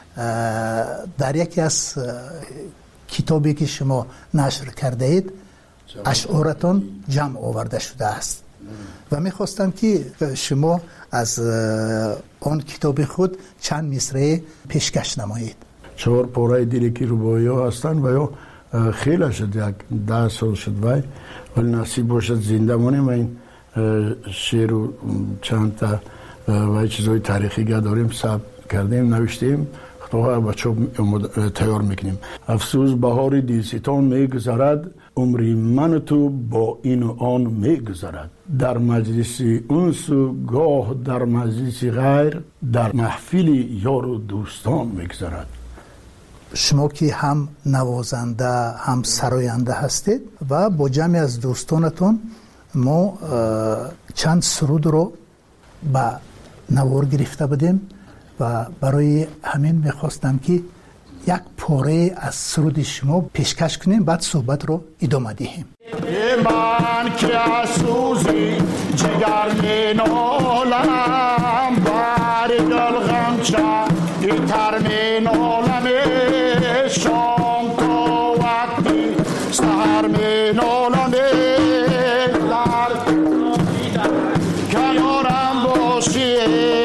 در یکی از کتابی که شما نشر کرده اید اشعارتان جمع آورده شده است و میخواستم که شما از آن کتاب خود چند مصرع پیشکش نمایید. 4 پاره دیلکی روبایی ها هستن و یا خیلی شد یک 10 سال شد ولی نصیب باشد زنده مانیم و این شعر و چند تا و چیزهای تاریخی داریم ثبت کردیم نوشتیم خطاها بچه تیار میکنیم. افسوس بهار دیلستان میگذرد عمری من تو با این و آن میگذرد در مجلس انس و گاه در مجلس غیر در محفل یار و دوستان میگذرد. شما که هم نوازنده هم سراینده هستید و با جمعی از دوستانتون ما چند سرود رو به نوار گرفته بودیم و برای همین میخواستم که یک پاره از سرود شما پیشکش کنیم بعد صحبت رو ادامه دهیم. من که از سوزی جگر می نالم بر دل غمچه تر می نالم شام تا وقتی سهر می نالم کنارم باشی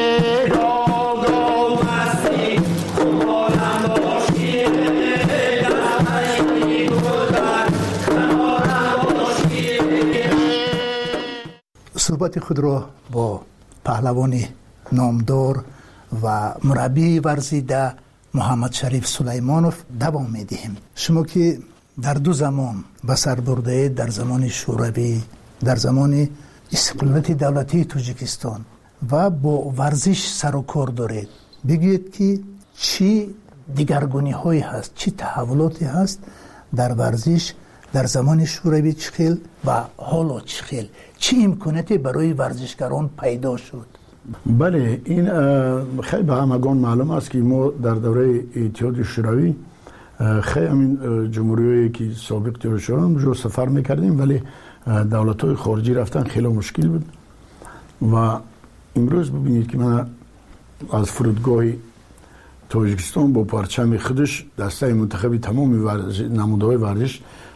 صحبت خود را با پهلوان نامدار و مربی ورزیده محمد شریف سلیمانوف دوام میدهیم. شما که در 2 زمان به سر برده در زمان شوروی در زمان استقلالیت دولتی تاجیکستان و با ورزش سر و کار دارید، بگید که چی دیگرگونی هایی هست، چی تحولاتی هست در ورزش در زمان شوروی چخیل و حالا چخیل، چی امکاناتی برای ورزشکاران پیدا شد؟ بله این خیلی به همگان معلوم است که ما در دوره اتحاد شوروی خیلی همین جمهوریایی که سابق تیر شدن جو سفر میکردیم ولی دولت‌های خارجی رفتن خیلی مشکل بود و امروز ببینید که من از فرودگاه تاجیکستان با پرچم خودش دسته منتخبی تمام نمودهای ورزش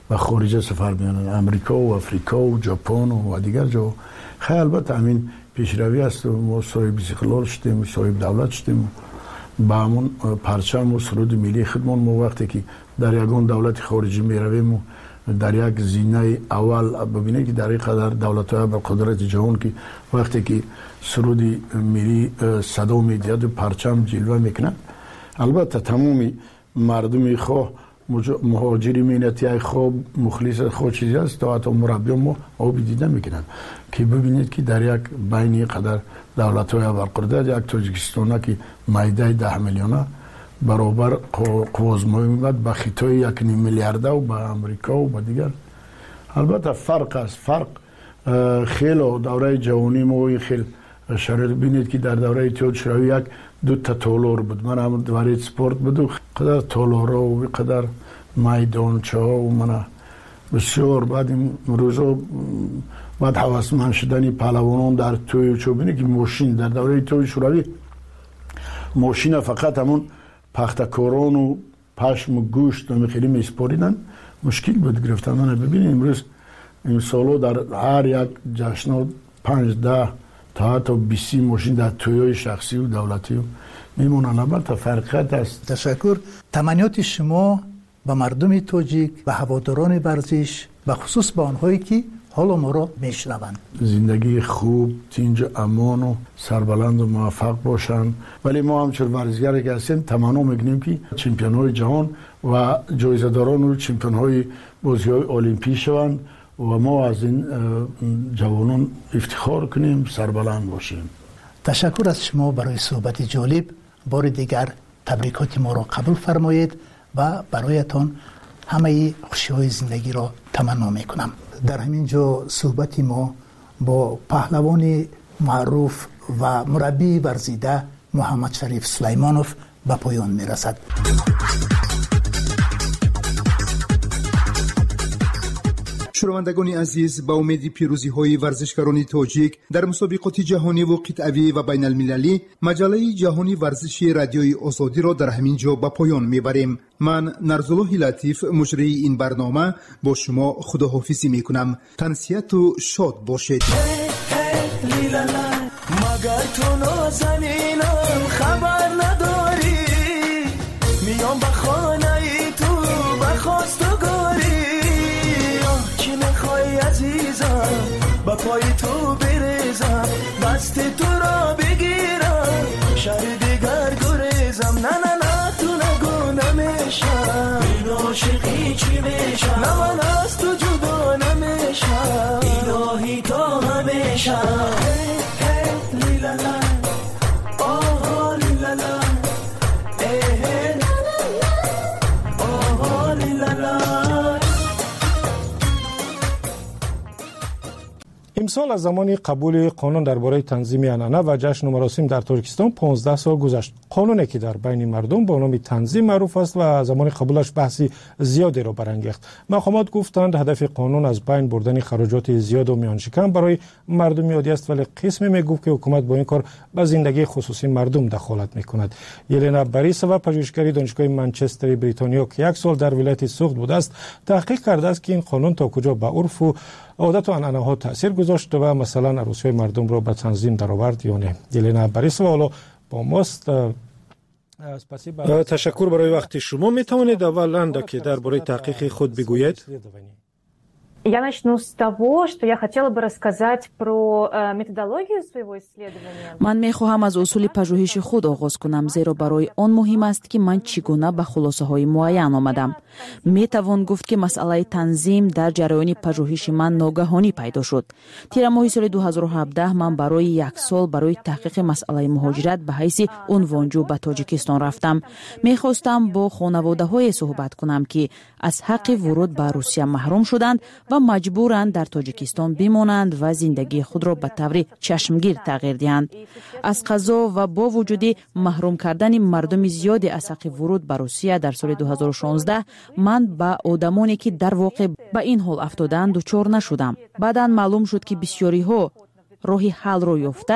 و خارج سفر میانن، امریکا و افریقا و ژاپن و دیگر جا. خیلی البته همین پیشروی است. ما صاحب استقلال شدیم، صاحب دولت شدیم، با همون پرچم و سرود ملی خودمون ما وقتی که در یگان دولت خارجی میرویم در یک زینه اول ببینید که در این قدر دولت‌های با قدرت جهان که وقتی که سرود ملی صدا میدهد و پرچم جلوه میکنند، البته تمامی مردم خواه مهاجری مینتی خواه مخلص خود چیزی است تا حتی مربیان ما آبی دیده میکنند که ببینید که در یک بین قدر دولت‌های با قدرت یک تاجیکستان که مایده 10 میلیونه برابر قوازمایی میبود به خطای 1.5 میلیارده و به امریکا و به دیگر. البته فرق است، فرق خیلی دوره جوانی ما خیلی شرایط بینید که در دوره اتحاد شوروی یک دو تا تالار بود. من هم دوره سپورت بود، قدر تالارا و قدر میدانچه ها و من بسیار بعد این روزا بعد حواسمند شدنی پهلوانان در توی چوبینی که ماشین در دوره اتحاد شوروی ماشین فقط همون پختکاران و پشم و گوشت و خیلی میسپاریدن، مشکل بود گرفتن. من ببینید امروز این سالو در هر یک جشن 5-10 تا حتی 20 ماشین در تویای شخصی و دولتی میمونن. البته فرقیت است. تشکر. تمنیات شما به مردم تاجیک و هواداران ورزش و خصوص به آنهایی که حالا ما را میشنوند، زندگی خوب، تینج امان و سربلند و موفق باشند. ولی ما همچون ورزشگری که هستیم تمنا میکنیم که چمپیون های جهان و جایزه داران و چمپیون های بازی های المپیک شوند و ما از این جوانان افتخار کنیم، سربلند باشیم. تشکر از شما برای صحبت جالب. بار دیگر تبریکات ما را قبول فرمایید و برایتان همه خوشی های زندگی را تمنا میکنم. در همین جا صحبت ما با پهلوان معروف و مربی ورزیده محمد شریف سلیمانوف به پایان میرسد. شنوندگان عزیز، با امید پیروزی های ورزشکاران تاجیک در مسابقات جهانی و قطعی و بین المللی، مجله جهانی ورزشی رادیوی آزادی را در همین جا به پایان میبریم. من نرزالله لطیف مجری این برنامه با شما خداحافظی میکنم. تنسیت و شاد باشید. مگر تو نازنینم خبر نداری، میام به خانه تو بخواستگاری، چی میخوای عزیزم با پای تو بریزم، دست تو را بگیرم شهر دیگر گریزم. نه نه نه تو نگو نمیشم، این عاشقی چی میشم، نه من از تو جدا نمیشم، الهی تا همیشه. لیلالا آه لیلالا آه لیلالا. امسال از زمان قبول قانون درباره تنظیم عنعنه و جشن و مراسم در ترکستان 15 سال گذشت. قانونی که در بین مردم با نام تنظیم معروف است و زمان قبولش بحثی زیادی را برانگیخت. مقامات گفتند هدف قانون از بین بردن خراجات زیاد و میان شکم برای مردم یادی است، ولی قسمی میگفت که حکومت با این کار به زندگی خصوصی مردم دخالت میکند. یلنا باریسووا، پژوهشگر دانشگاه منچستر بریتانیا که 1 سال در ولایت سوخت بوده است، تحقیق کرده است که این قانون تا کجا به عرف و عادت و عنعنه ها تاثیر گذاشته و مثلا عروسی مردم را به تنظیم درآورد یا نه. یلنا باریسووا حالا با ماست. تشکر برای وقت شما. می توانید اولا که درباره تحقیق خود بگویید؟ Я начну с того, что я хотела бы рассказать про методологию своего исследования. من می‌خواهم از اصول پژوهش خود آغاز کنم، زیرا برای آن مهم است که من چگونه به خلاصه‌های معین آمدم. می‌توان گفت که مسئله تنظیم در جریان پژوهش من ناگهانی پیدا شد. تیر ماه سال 2017 من برای 1 سال برای تحقیق مسئله مهاجرت به حیث عنوانجو به تاجیکستان رفتم. می‌خواستم با خانواده‌های صحبت کنم که از حق ورود به روسیه محروم شدند و مجبورند در تاجیکستان بمانند و زندگی خود را به طور چشمگیر تغییر دهند. از قضا و با وجود محروم کردن مردم زیادی از حق ورود به روسیه در سال 2016 من با آدمانی که در واقع به این حال افتادند دچار نشدم. بعداً معلوم شد که بسیاری ها راهی حل را یافته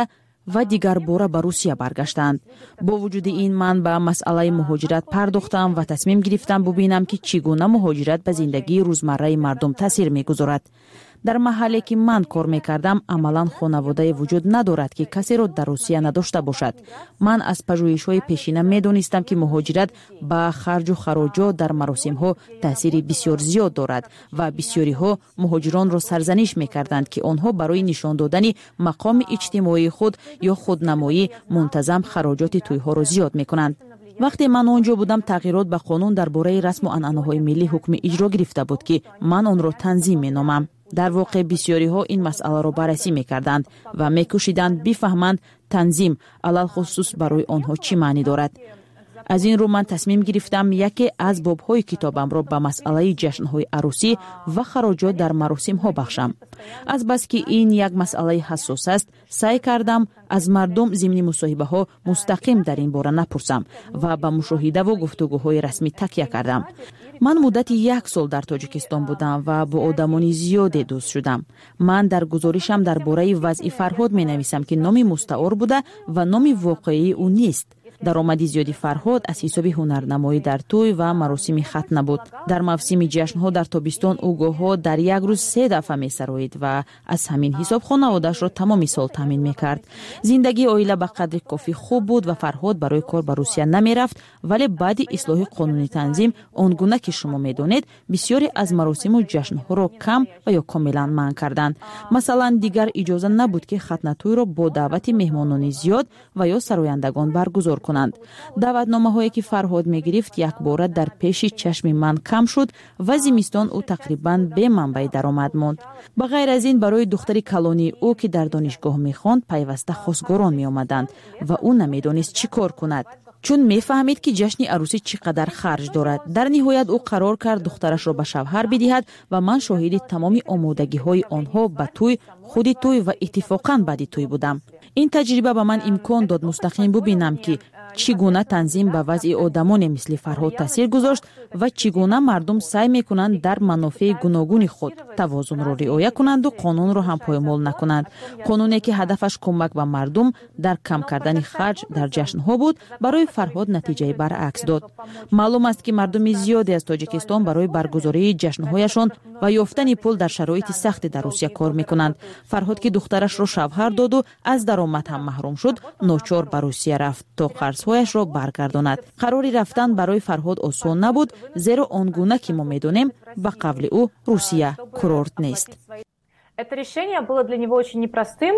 و دیگر باره به روسیه برگشتند. با وجود این من به مسئله مهاجرت پرداختم و تصمیم گرفتم ببینم که چگونه مهاجرت به زندگی روزمره مردم تاثیر میگذارد. در محلی که من کار میکردم عملا خانواده وجود ندارد که کسی را در روسیه نداشته باشد. من از پژوهش‌های پیشینه میدانستم که مهاجرت با خرج و خراجات در مراسم‌ها تاثیر بسیار زیاد دارد و بسیاری‌ها مهاجران را سرزنش میکردند که آنها برای نشان دادن مقام اجتماعی خود یا خودنمایی منتظم خراجات توی‌ها را زیاد میکنند. وقتی من آنجا بودم تغییرات به قانون درباره رسم و عنعنه‌های ملی حکم اجرا گرفته بود که من آن را تنظیم مینامم. در واقع بسیاری ها این مسئله را بررسی میکردند و میکوشیدند بفهمند تنظیم علل خصوص برای آنها چی معنی دارد. از این رو من تصمیم گرفتم یکی از باب‌های کتابم را به مسئله جشن‌های عروسی و خراجات در مراسم ها بخشم. از بس که این یک مسئله حساس است، سعی کردم از مردم ضمن مصاحبه ها مستقیم در این باره نپرسم و به مشاهده و گفتگوهای رسمی تکیه کردم. من مدت 1 سال در تاجیکستان بودم و با آدمان زیادی دوست شدم. من در گزارشم درباره وضع فرهاد می نویسم که نام مستعار بوده و نام واقعی او نیست. درآمد زیادی فرهاد از حساب هنرنمایی در توی و مراسم ختنه بود. در موسم جشن‌ها در تابستان او گاه‌ها در یک روز 3 دفعه می‌سرایید و از همین حساب خانواده‌اش را تمام سال تامین می‌کرد. زندگی عائله به قدر کافی خوب بود و فرهاد برای کار به روسیه نمی‌رفت، ولی بعد اصلاح قانونی تنظیم آنگونه که شما می‌دانید بسیاری از مراسم و جشن‌ها را کم و یا کاملا منع کردند. مثلا دیگر اجازه نبود که ختنه توی را با دعوت مهمانان زیاد و یا سرایندگان برگزار کنند. دعوتنامه‌هایی که فرهاد می‌گرفت یک بار در پیش چشم من کم شد و زمستان او تقریباً به منبع درآمد ماند. به غیر از این برای دختری کلانی او که در دانشگاه می‌خواند پیوسته خواستگاران می‌آمدند و او نمی‌دانست چی کار کند، چون می‌فهمید که جشن عروسی چقدر خرج دارد. در نهایت او قرار کرد دخترش را به شوهر بدهد و من شاهد تمام آمادگی‌های آنها به توی، خود توی و اتفاقاً بعد توی بودم. این تجربه به من امکان داد مستقیم ببینم که چگونه تنظیم به وضع آدمان مثل فرهاد تاثیر گذاشت و چگونه مردم سعی میکنند در منافع گوناگون خود توازن را رعایت کنند و قانون را هم پایمال نکنند. قانونی که هدفش کمک به مردم در کم کردن خرج در جشن‌ها بود، برای فرهاد نتیجه برعکس داد. معلوم است که مردم زیادی از تاجیکستان برای برگزاری جشن‌هایشان و یافتن پول در شرایط سخت در روسیه کار میکنند. فرهاد که دخترش را شوهر داد و از درآمد هم محروم شد، ناچار به روسیه رفت تا قرض‌هایش را برگرداند. قراری رفتن برای فرهاد آسان نبود، زیرا آنگونه که ما می‌دانیم به قبل او روسیه کورورت نیست. Это решение было для него очень непростым,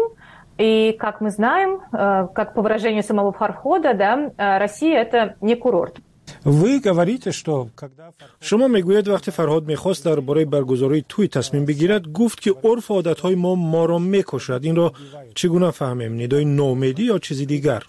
и, как мы знаем, как по выражению самого Фархода, да, Россия – это не курорт. شما میگوید وقتی فرهاد میخواست درباره برگزاری توی تصمیم بگیرد، گفت که عرف و عادتهای ما را میکشد. این را چگونه فهمیم؟ ندای ناامیدی یا چیزی دیگر؟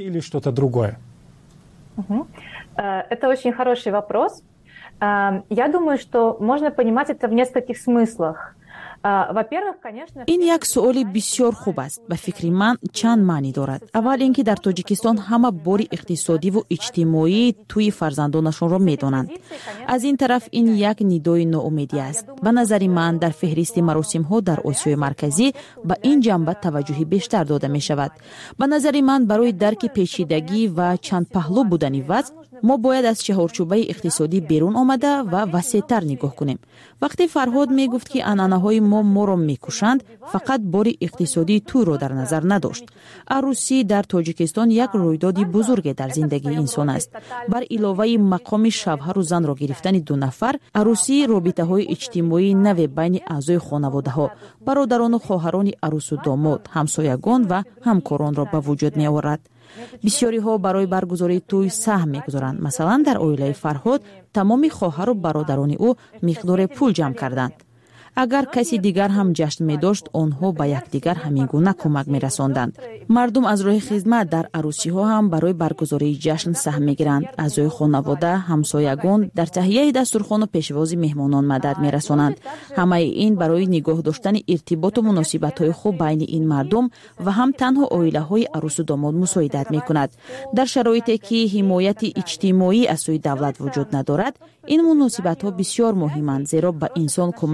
Это очень хороший вопрос. Я думаю, что можно понимать это в нескольких смыслах. این یک سؤال بسیار خوب است. به فکر من چند معنی دارد. اول اینکه در تاجیکستان همه بار اقتصادی و اجتماعی توی فرزندانشان را میدانند. از این طرف این یک ندای ناامیدی است. به نظر من در فهرست مراسم ها در آسیای مرکزی به این جنبه توجه بیشتر داده می شود. به نظر من برای درک پیچیدگی و چند پهلو بودن وضع ما باید از چهارچوبه اقتصادی بیرون آمده و وسیع‌تر نگاه کنیم. وقتی فرهاد می گفت که عنعنه‌های ما را میکشند، فقط بار اقتصادی تو را در نظر نداشت. عروسی در تاجیکستان یک رویداد بزرگ در زندگی انسان است. بر علاوه مقام شوهر و زن را گرفتن 2 نفر، عروسی رابطه‌های اجتماعی نو بین اعضای خانواده‌ها، برادران و خواهران عروس و داماد، همسایگان و همکاران را به وجود می آورد. بسیاری ها برای برگزاری توی سهم می‌گذارند. مثلا در عائله فرهاد تمام خواهر و برادران او مقدار پول جمع کردند. اگر کسی دیگر هم جشن می داشت، آنها به یکدیگر همین گونه کمک می رساندند. مردم از راه خدمت در عروسی ها هم برای برگزاری جشن سهم می گیرند. اعضای خانواده، همسایگان در تهیه دسترخوان و پیشواز مهمانان مدد می رسانند. همه این برای نگاه داشتن ارتباط و مناسبت های خوب بین این مردم و هم تنها عائله های عروس و داماد مساعدت می کند. در شرایطی که حمایت اجتماعی از سوی دولت وجود ندارد، این مناسبت ها بسیار مهمند، زیرا به انسان کمک می کند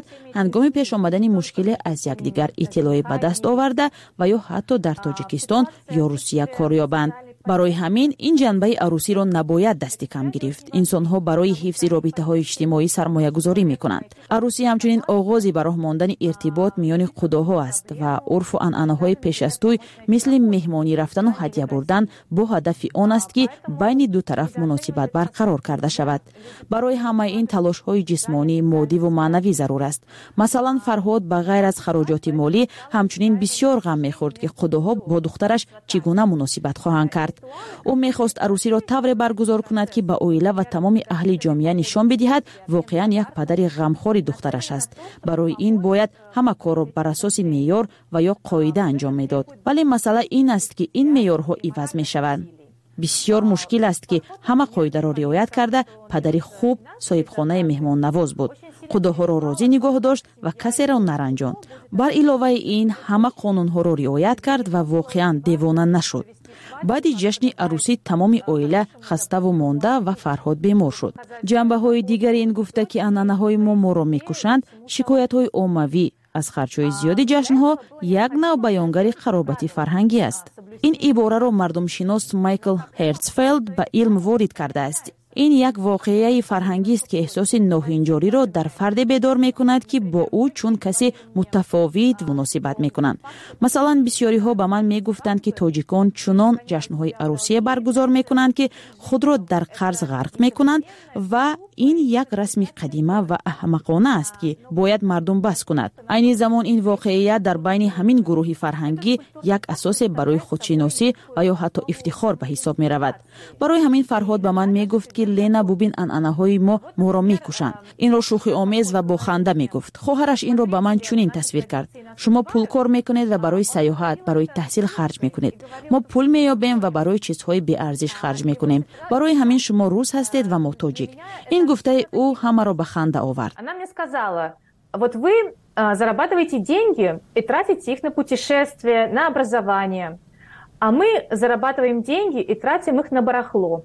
میشود هنگام پیش آمدن مشکل از یکدیگر اطلاع به دست آورده و یا حتی در تاجیکستان یا روسیه کار یابند. برای همین این جنبه عروسی را نباید دست کم گرفت. انسان‌ها برای حفظ رابطه‌های اجتماعی سرمایه‌گذاری می‌کنند. عروسی همچنین آغازی برای ماندن ارتباط میان خداها است و عرف و عنعنه‌های پیش از توی مثل مهمانی رفتن و هدیه بردن با هدف آن است که بین دو طرف مناسبت برقرار کرده شود. برای همه این تلاش‌های جسمانی، مادی و معنوی ضرور است. مثلا فرهاد به غیر از خراجات مالی همچنین بسیار غم می‌خورد که خداها با دخترش چگونه مناسبت خواهند کرد. او میخواست عروسی را طوری برگزار کند که به عائله و تمام اهل جامعه نشان بدهد واقعا یک پدر غمخوار دخترش است. برای این باید همه کار را بر اساس معیار و یا قاعده انجام میداد. ولی مسئله این است که این معیارها عوض میشوند. بسیار مشکل است که همه قاعده را رعایت کرده پدری خوب صاحب خانه مهمان نواز بود. خداها را راضی نگاه داشت و کسی را نرنجاند. بر علاوه این همه قانونها را رعایت کرد و واقعا دیوانه نشد. بعد جشن عروسی تمام عائله خسته و مانده و فرهاد بیمار شد. جنبه های دیگر این گفته که عنعنه های ما را میکشند، شکایت های عمومی از خرچهای زیاد جشن ها یک نوع بیانگر خرابت فرهنگی است. این عباره را مردم شناس مایکل هرتزفلد به علم وارد کرده است. این یک واقعه فرهنگی است که احساس ناهنجاری را در فرد بیدار می کند که با او چون کسی متفاوت مناسبت می کنند. مثلا بسیاری ها به من می گفتند که تاجیکان چنان جشن‌های عروسی برگزار می کنند که خود را در قرض غرق می کنند و این یک رسم قدیمه و احمقانه است که باید مردم بس کند. عین زمان این واقعه در بین همین گروه فرهنگی یک اساس برای خودشناسی و یا حتی افتخار به حساب می رود. برای همین فرهاد به من می گفت که لینا ببین عنعنه‌های ما را میکشند. این را شوخی آمیز و با خنده میگفت. خواهرش این را به من چنین تصویر کرد. شما پول کار میکنید و برای سیاحت، برای تحصیل خرج میکنید. ما پول مییابیم و برای چیزهای بی ارزش خرج میکنیم. برای همین شما روس هستید و ما تاجیک. این گفته او همه را به خنده آورد. Она мне сказала: "Вот вы зарабатываете деньги и тратите их на путешествия, на образование. А мы зарабатываем деньги и тратим их на барахло.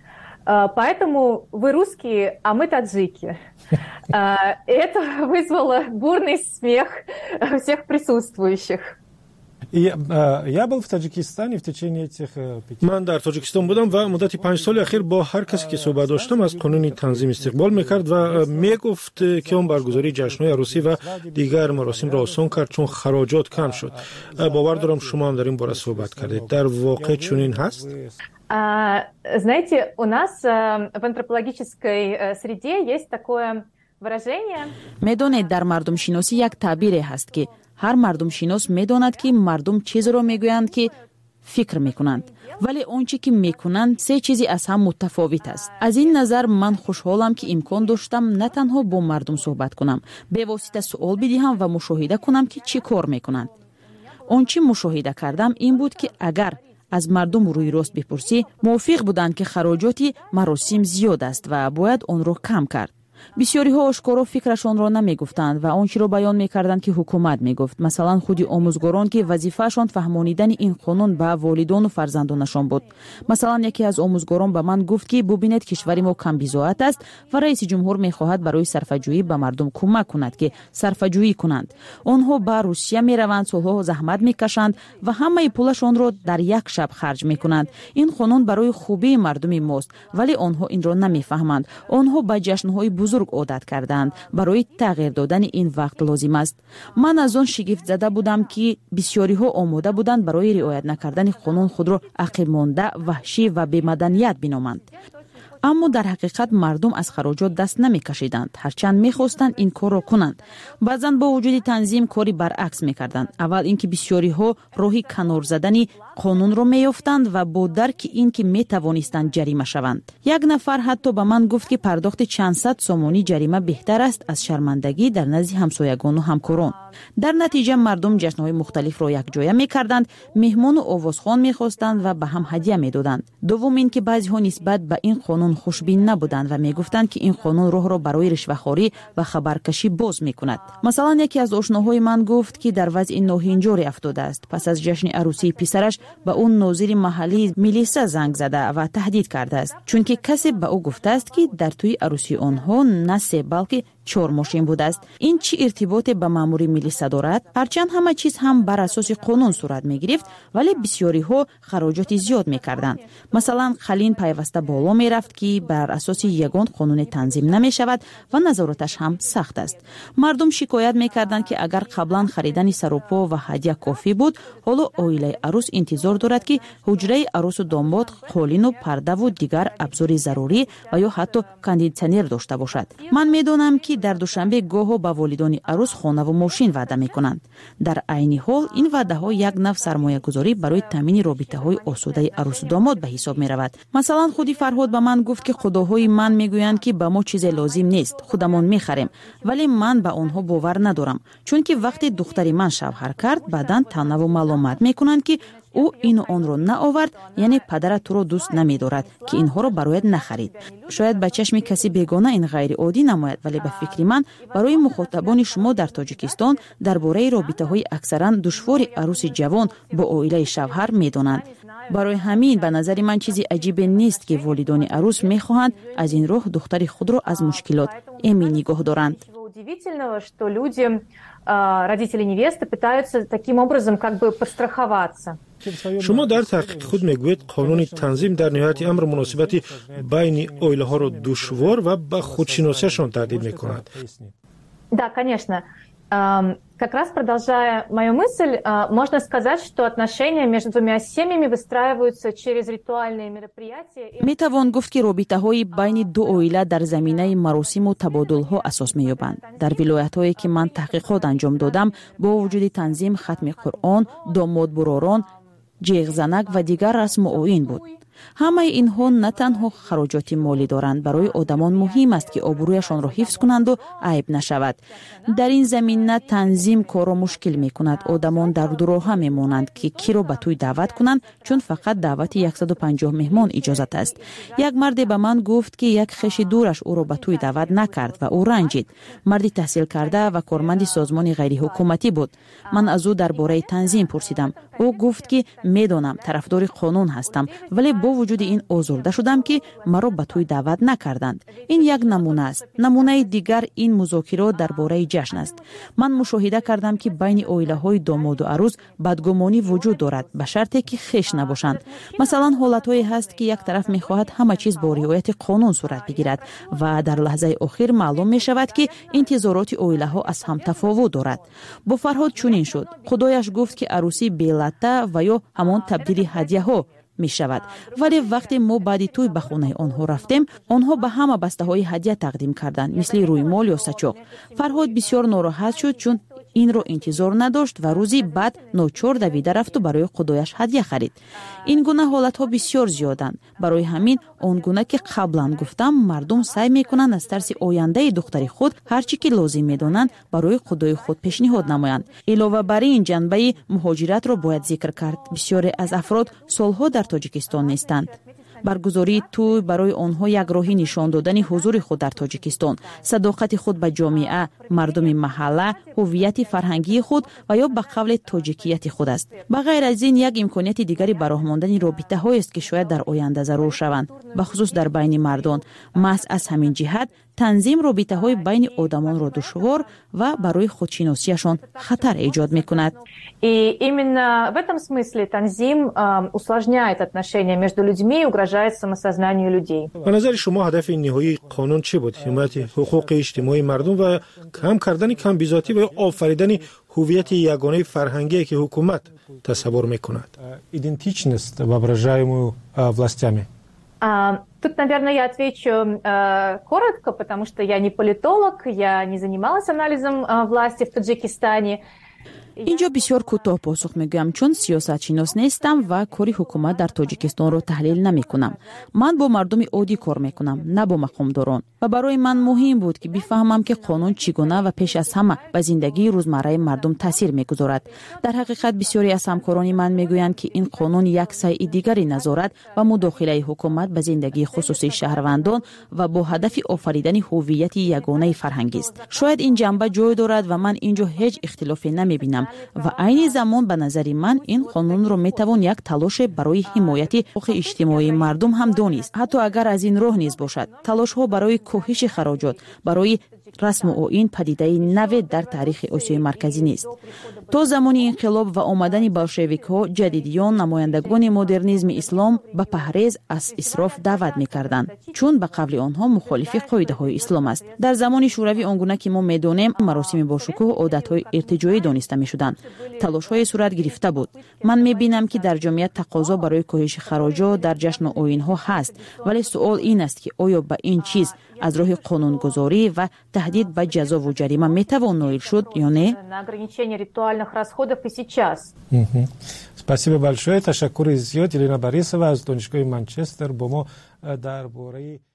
Поэтому вы русские, а мы таджики". Это вызвало бурный смех всех присутствующих. Я был в Таджикистане в течение этих 5 من در تاجیکستان بودم و مدت 5 سال اخیر با هر کسی که صحبت داشتم از قانون تنظیم استقبال میکرد و میگفت که اون برگزاری جشن‌های عروسی و دیگر مراسم را آسان کرد چون خراجات کم شد. باور دارم شما هم در این باره صحبت کردید. در واقع چنین هست؟ Знаете, у нас в антропологической среде есть такое выражение. میدونید در مردم شناسی یک تعبیر هست که هر مردم شناس میداند که مردم چیز را میگویند که فکر میکنند، ولی آنچه که میکنند سه چیزی از هم متفاوت است. از این نظر من خوشحالم که امکان داشتم نه تنها با مردم صحبت کنم، به واسطه سوال بدهم و مشاهده کنم که چی کار میکنند. آنچه مشاهده کردم این بود که اگر از مردم روی راست بپرسی موافق بودند که خراجات مراسم زیاد است و باید آن را کم کرد. بسیاری ها آشکارا فکرشان را نمی گفتند و آنچه را بیان می کردند که حکومت می گفت. مثلا خودی آموزگاران که وظیفه‌شان فهمانیدن این قانون به والدان و فرزندانشان بود. مثلا یکی از آموزگاران به من گفت که ببینید کشور ما کم بی‌ضابط است و رئیس جمهور می خواهد برای صرفه‌جویی به مردم کمک کند که صرفه‌جویی کنند. آنها به روسیه می روند، سالها زحمت می کشند و همه پولشان را در یک شب خرج می کنند. این قانون برای خوبی مردم ماست، ولی آنها این را نمی فهمند. آنها به جشن‌های بزرگ عادت کردند. برای تغییر دادن این وقت لازم است. من از آن شگفت زده بودم که بسیاری ها آماده بودند برای رعایت نکردن قانون خود را عقب مانده، وحشی و بی‌مدنیت بنامند. اما در حقیقت مردم از خراجات دست نمی کشیدند، هرچند می خواستند این کار را کنند. بعضاً با وجود تنظیم کاری برعکس می کردند. اول اینکه بسیاری ها راهی کنار زدن قانون را می یافتند و با درک این که می توانستند جریمه شوند. یک نفر حتی به من گفت که پرداخت چند صد سومانی جریمه بهتر است از شرمندگی در نزد همسایگان و همکاران. در نتیجه مردم جشن‌های مختلف را یک جایه می کردند، مهمان و آوازخوان می خواستند و به هم هدیه می دادند. دوم این که بعضی ها نسبت به این قانون خوشبین نبودند و می گفتند که این قانون راه را برای رشوه‌خواری و خبرکشی باز می کند. مثلا یکی از آشناهای من گفت که در وضع ناهنجاری افتاده است. پس از جشن عروسی پسرش به اون ناظر محلی میلیسا زنگ زده و تهدید کرده است، چون که کسی به او گفته است که در توی عروسی آنها نه 3 بلکه 4 ماشین بوده است. این چی ارتباط به ماموری ملیسا دارد؟ هرچند همه چیز هم بر اساس قانون صورت می گرفت، ولی بسیاری ها خراجات زیاد می کردند. مثلا خلین پیوسته بالا می رفت که بر اساس یگان قانون تنظیم نمی شود و نظارتش هم سخت است. مردم شکایت می کردند که اگر قبلا خریدن سروپا و هدیه کافی بود، حالا عائله عروس انتظار دارد که حجره عروس و داماد قالین و پرده و دیگر ابزار ضروری و یا حتی کاندیشنر داشته باشد. من میدونم که در دوشنبه گاه به والدان عروس خانه و ماشین وعده میکنند. در عین حال این وعده ها یک نوع سرمایه گذاری برای تامین رابطه های آسوده عروس و داماد به حساب می رود. مثلا خودی فرهاد به من گفت که خداهای من میگویند که به ما چیز لازم نیست، خودمون میخریم، ولی من به آنها باور ندارم، چون که وقتی دختری من شوهر کرد بعداً تنها و ملامت میکنند که او این و آن رو نآورد، یعنی پدرت تو رو دوست نمی‌دارد که اینها رو برایت نخرید. شاید به چشم کسی بیگانه این غیر عادی نماید، ولی به فکر من برای مخاطبان شما در تاجیکستان درباره رابطه‌های اکثرا دشوار عروس جوان با عائله شوهر می‌دانند. برای همین به نظر من چیزی عجیب نیست که والدان عروس می‌خواهند از این راه دختر خود را از مشکلات امن نگاه دارند. Удивительного, что люди, родители невесты, пытаются таким образом как бы подстраховаться. شما در تحقیق خود میگویید قانون تنظیم در نهایت امر مناسبتی بین عائله ها را دشوار و به خودشناسیشان تهدید میکند. Да, конечно. Как раз продолжая мою мысль, можно сказать, что отношения между двумя семьями выстраиваются через ритуальные мероприятия. میتوان گفت که رابطه‌های بین دو عائله در زمینه مراسم و تبادل‌ها اساس می‌یابند. در ولایت‌هایی که من تحقیقات انجام دادم، با وجود تنظیم ختم قرآن، داماد براران، جیغ زنک و دیگر رسم و آیین بود. همه اینها نه تنها خراجات مالی دارند، برای آدمان مهم است که آبرویشان را حفظ کنند و عیب نشود. در این زمینه تنظیم کار را مشکل می کند. آدمان در دروغ می مانند که کی را به توی دعوت کنند، چون فقط دعوت 150 مهمان اجازت است. یک مرد به من گفت که یک خویش دورش او را به توی دعوت نکرد و او رنجید. مردی تحصیل کرده و کارمند سازمان غیر حکومتی بود. من از او درباره تنظیم پرسیدم. او گفت که میدانم طرفدار قانون هستم، ولی با وجود این آزرده شدم که مرا به توی دعوت نکردند. این یک نمونه است. نمونه دیگر این مذاکرات درباره جشن است. من مشاهده کردم که بین عائله‌های داماد و عروس بدگمانی وجود دارد، به شرطی که خویش نباشند. مثلا حالت‌هایی هست که یک طرف می‌خواهد همه چیز با رعایت قانون صورت بگیرد و در لحظه اخیر معلوم می‌شود که انتظارات عائله‌ها از هم تفاوت دارد. با فرهاد چنین شد. خدایش گفت که عروسی بی‌لطه و یا همان تبدیل هدیه‌ها می شود، ولی وقتی ما بعد توی به خانه آنها رفتیم، آنها به همه بسته های هدیه تقدیم کردند، مثل روی مال یا سچاق. فرهاد بسیار ناراحت شد، چون این رو انتظار نداشت و روزی بعد ناچار دویده رفت و برای خدایش هدیه خرید. این گونه حالت ها بسیار زیادند. برای همین اون گونه که قبلا گفتم، مردم سعی میکنند از ترس آینده دختر خود هر چی که لازم میدونند برای خدای خود پیشنهاد نمایند. علاوه بر این جنبه مهاجرت را باید ذکر کرد. بسیاری از افراد سالها در تاجیکستان نیستند. برگزاری توی برای آنها یک راهی نشان دادن حضور خود در تاجیکستان، صداقت خود به جامعه، مردم محله، هویت فرهنگی خود و یا به قول تاجیکیت خود است. به غیر از این یک امکانیت دیگری برای ماندن رابطه هایی است که شاید در آینده ضرور شوند، به خصوص در بین مردان. محض از همین جهت تنظیم رابطه های بین آدمان را دشوار و برای خودشناسیشان خطر ایجاد میکند. И именно в этом смысле танзим усложняет отношения между людьми и угрожает самосознанию людей. به نظر شما هدف نهایی قانون چی بود؟ حمایت حقوق اجتماعی مردم و کم کردن کم بیزاتی و آفریدن هویت یگانه فرهنگی که حکومت تصور میکند. Идентичность, воображаемую властями. Тут, наверное, я отвечу коротко, потому что я не политолог, я не занималась анализом власти в Таджикистане. اینجا بسیار کوتاه پاسخ میگم، چون سیاست شناس نیستم و کاری حکومت در تاجیکستان رو تحلیل نمی کنم. من با مردم عادی کار میکنم، نه با مقامداران، و برای من مهم بود که بفهمم که قانون چگونه و پیش از همه به زندگی روزمره مردم تاثیر میگذارد. در حقیقت بسیاری از همکاران من میگویند که این قانون یک سعی دیگری نظارت و مداخله حکومت به زندگی خصوصی شهروندان و با هدف آفریدن هویت یگانه فرهنگی است. شاید این جنبه جای دارد و من اینجا هیچ اختلافی نمیبینم. мекунанд ва айни замон ба назари ман ин қонунро метавон як талоше барои ҳимояти ҳуқуқи иҷтимоии мардум ҳам донист. ҳатто агар аз ин роҳ низ бошад, талошҳо барои коҳиши хароҷот, барои расму оин падидаи наве дар таърихи осиёи марказӣ нест. то замони инқилоб ва омадани болшевикҳо ҷадидиён намояндагони модернизми ислом ба паҳрез аз исроф даъват мекарданд, чун ба қавли онҳо мухолифи қоидаҳои ислом аст. дар замони шӯравӣ он гуна ки мо медонем, маросими бошукӯҳ одатҳои иртиҷоӣ дониста мешуданд. талошҳое сурат гирифта буд. ман мебинам ки дар ҷомеа тақозо барои коҳиши хароҷот дар ҷашну оинҳо ҳаст, вале суол ин аст ки оё ба ин чиз аз роҳи қонунгузорӣ ва таҳдид ба ҷазову ҷарима метавон ноил шуд ё не? Спасибо большое. Ташаккури зиёд. Елена Борисова аз донишгоҳи Манчестер бо мо дар бораи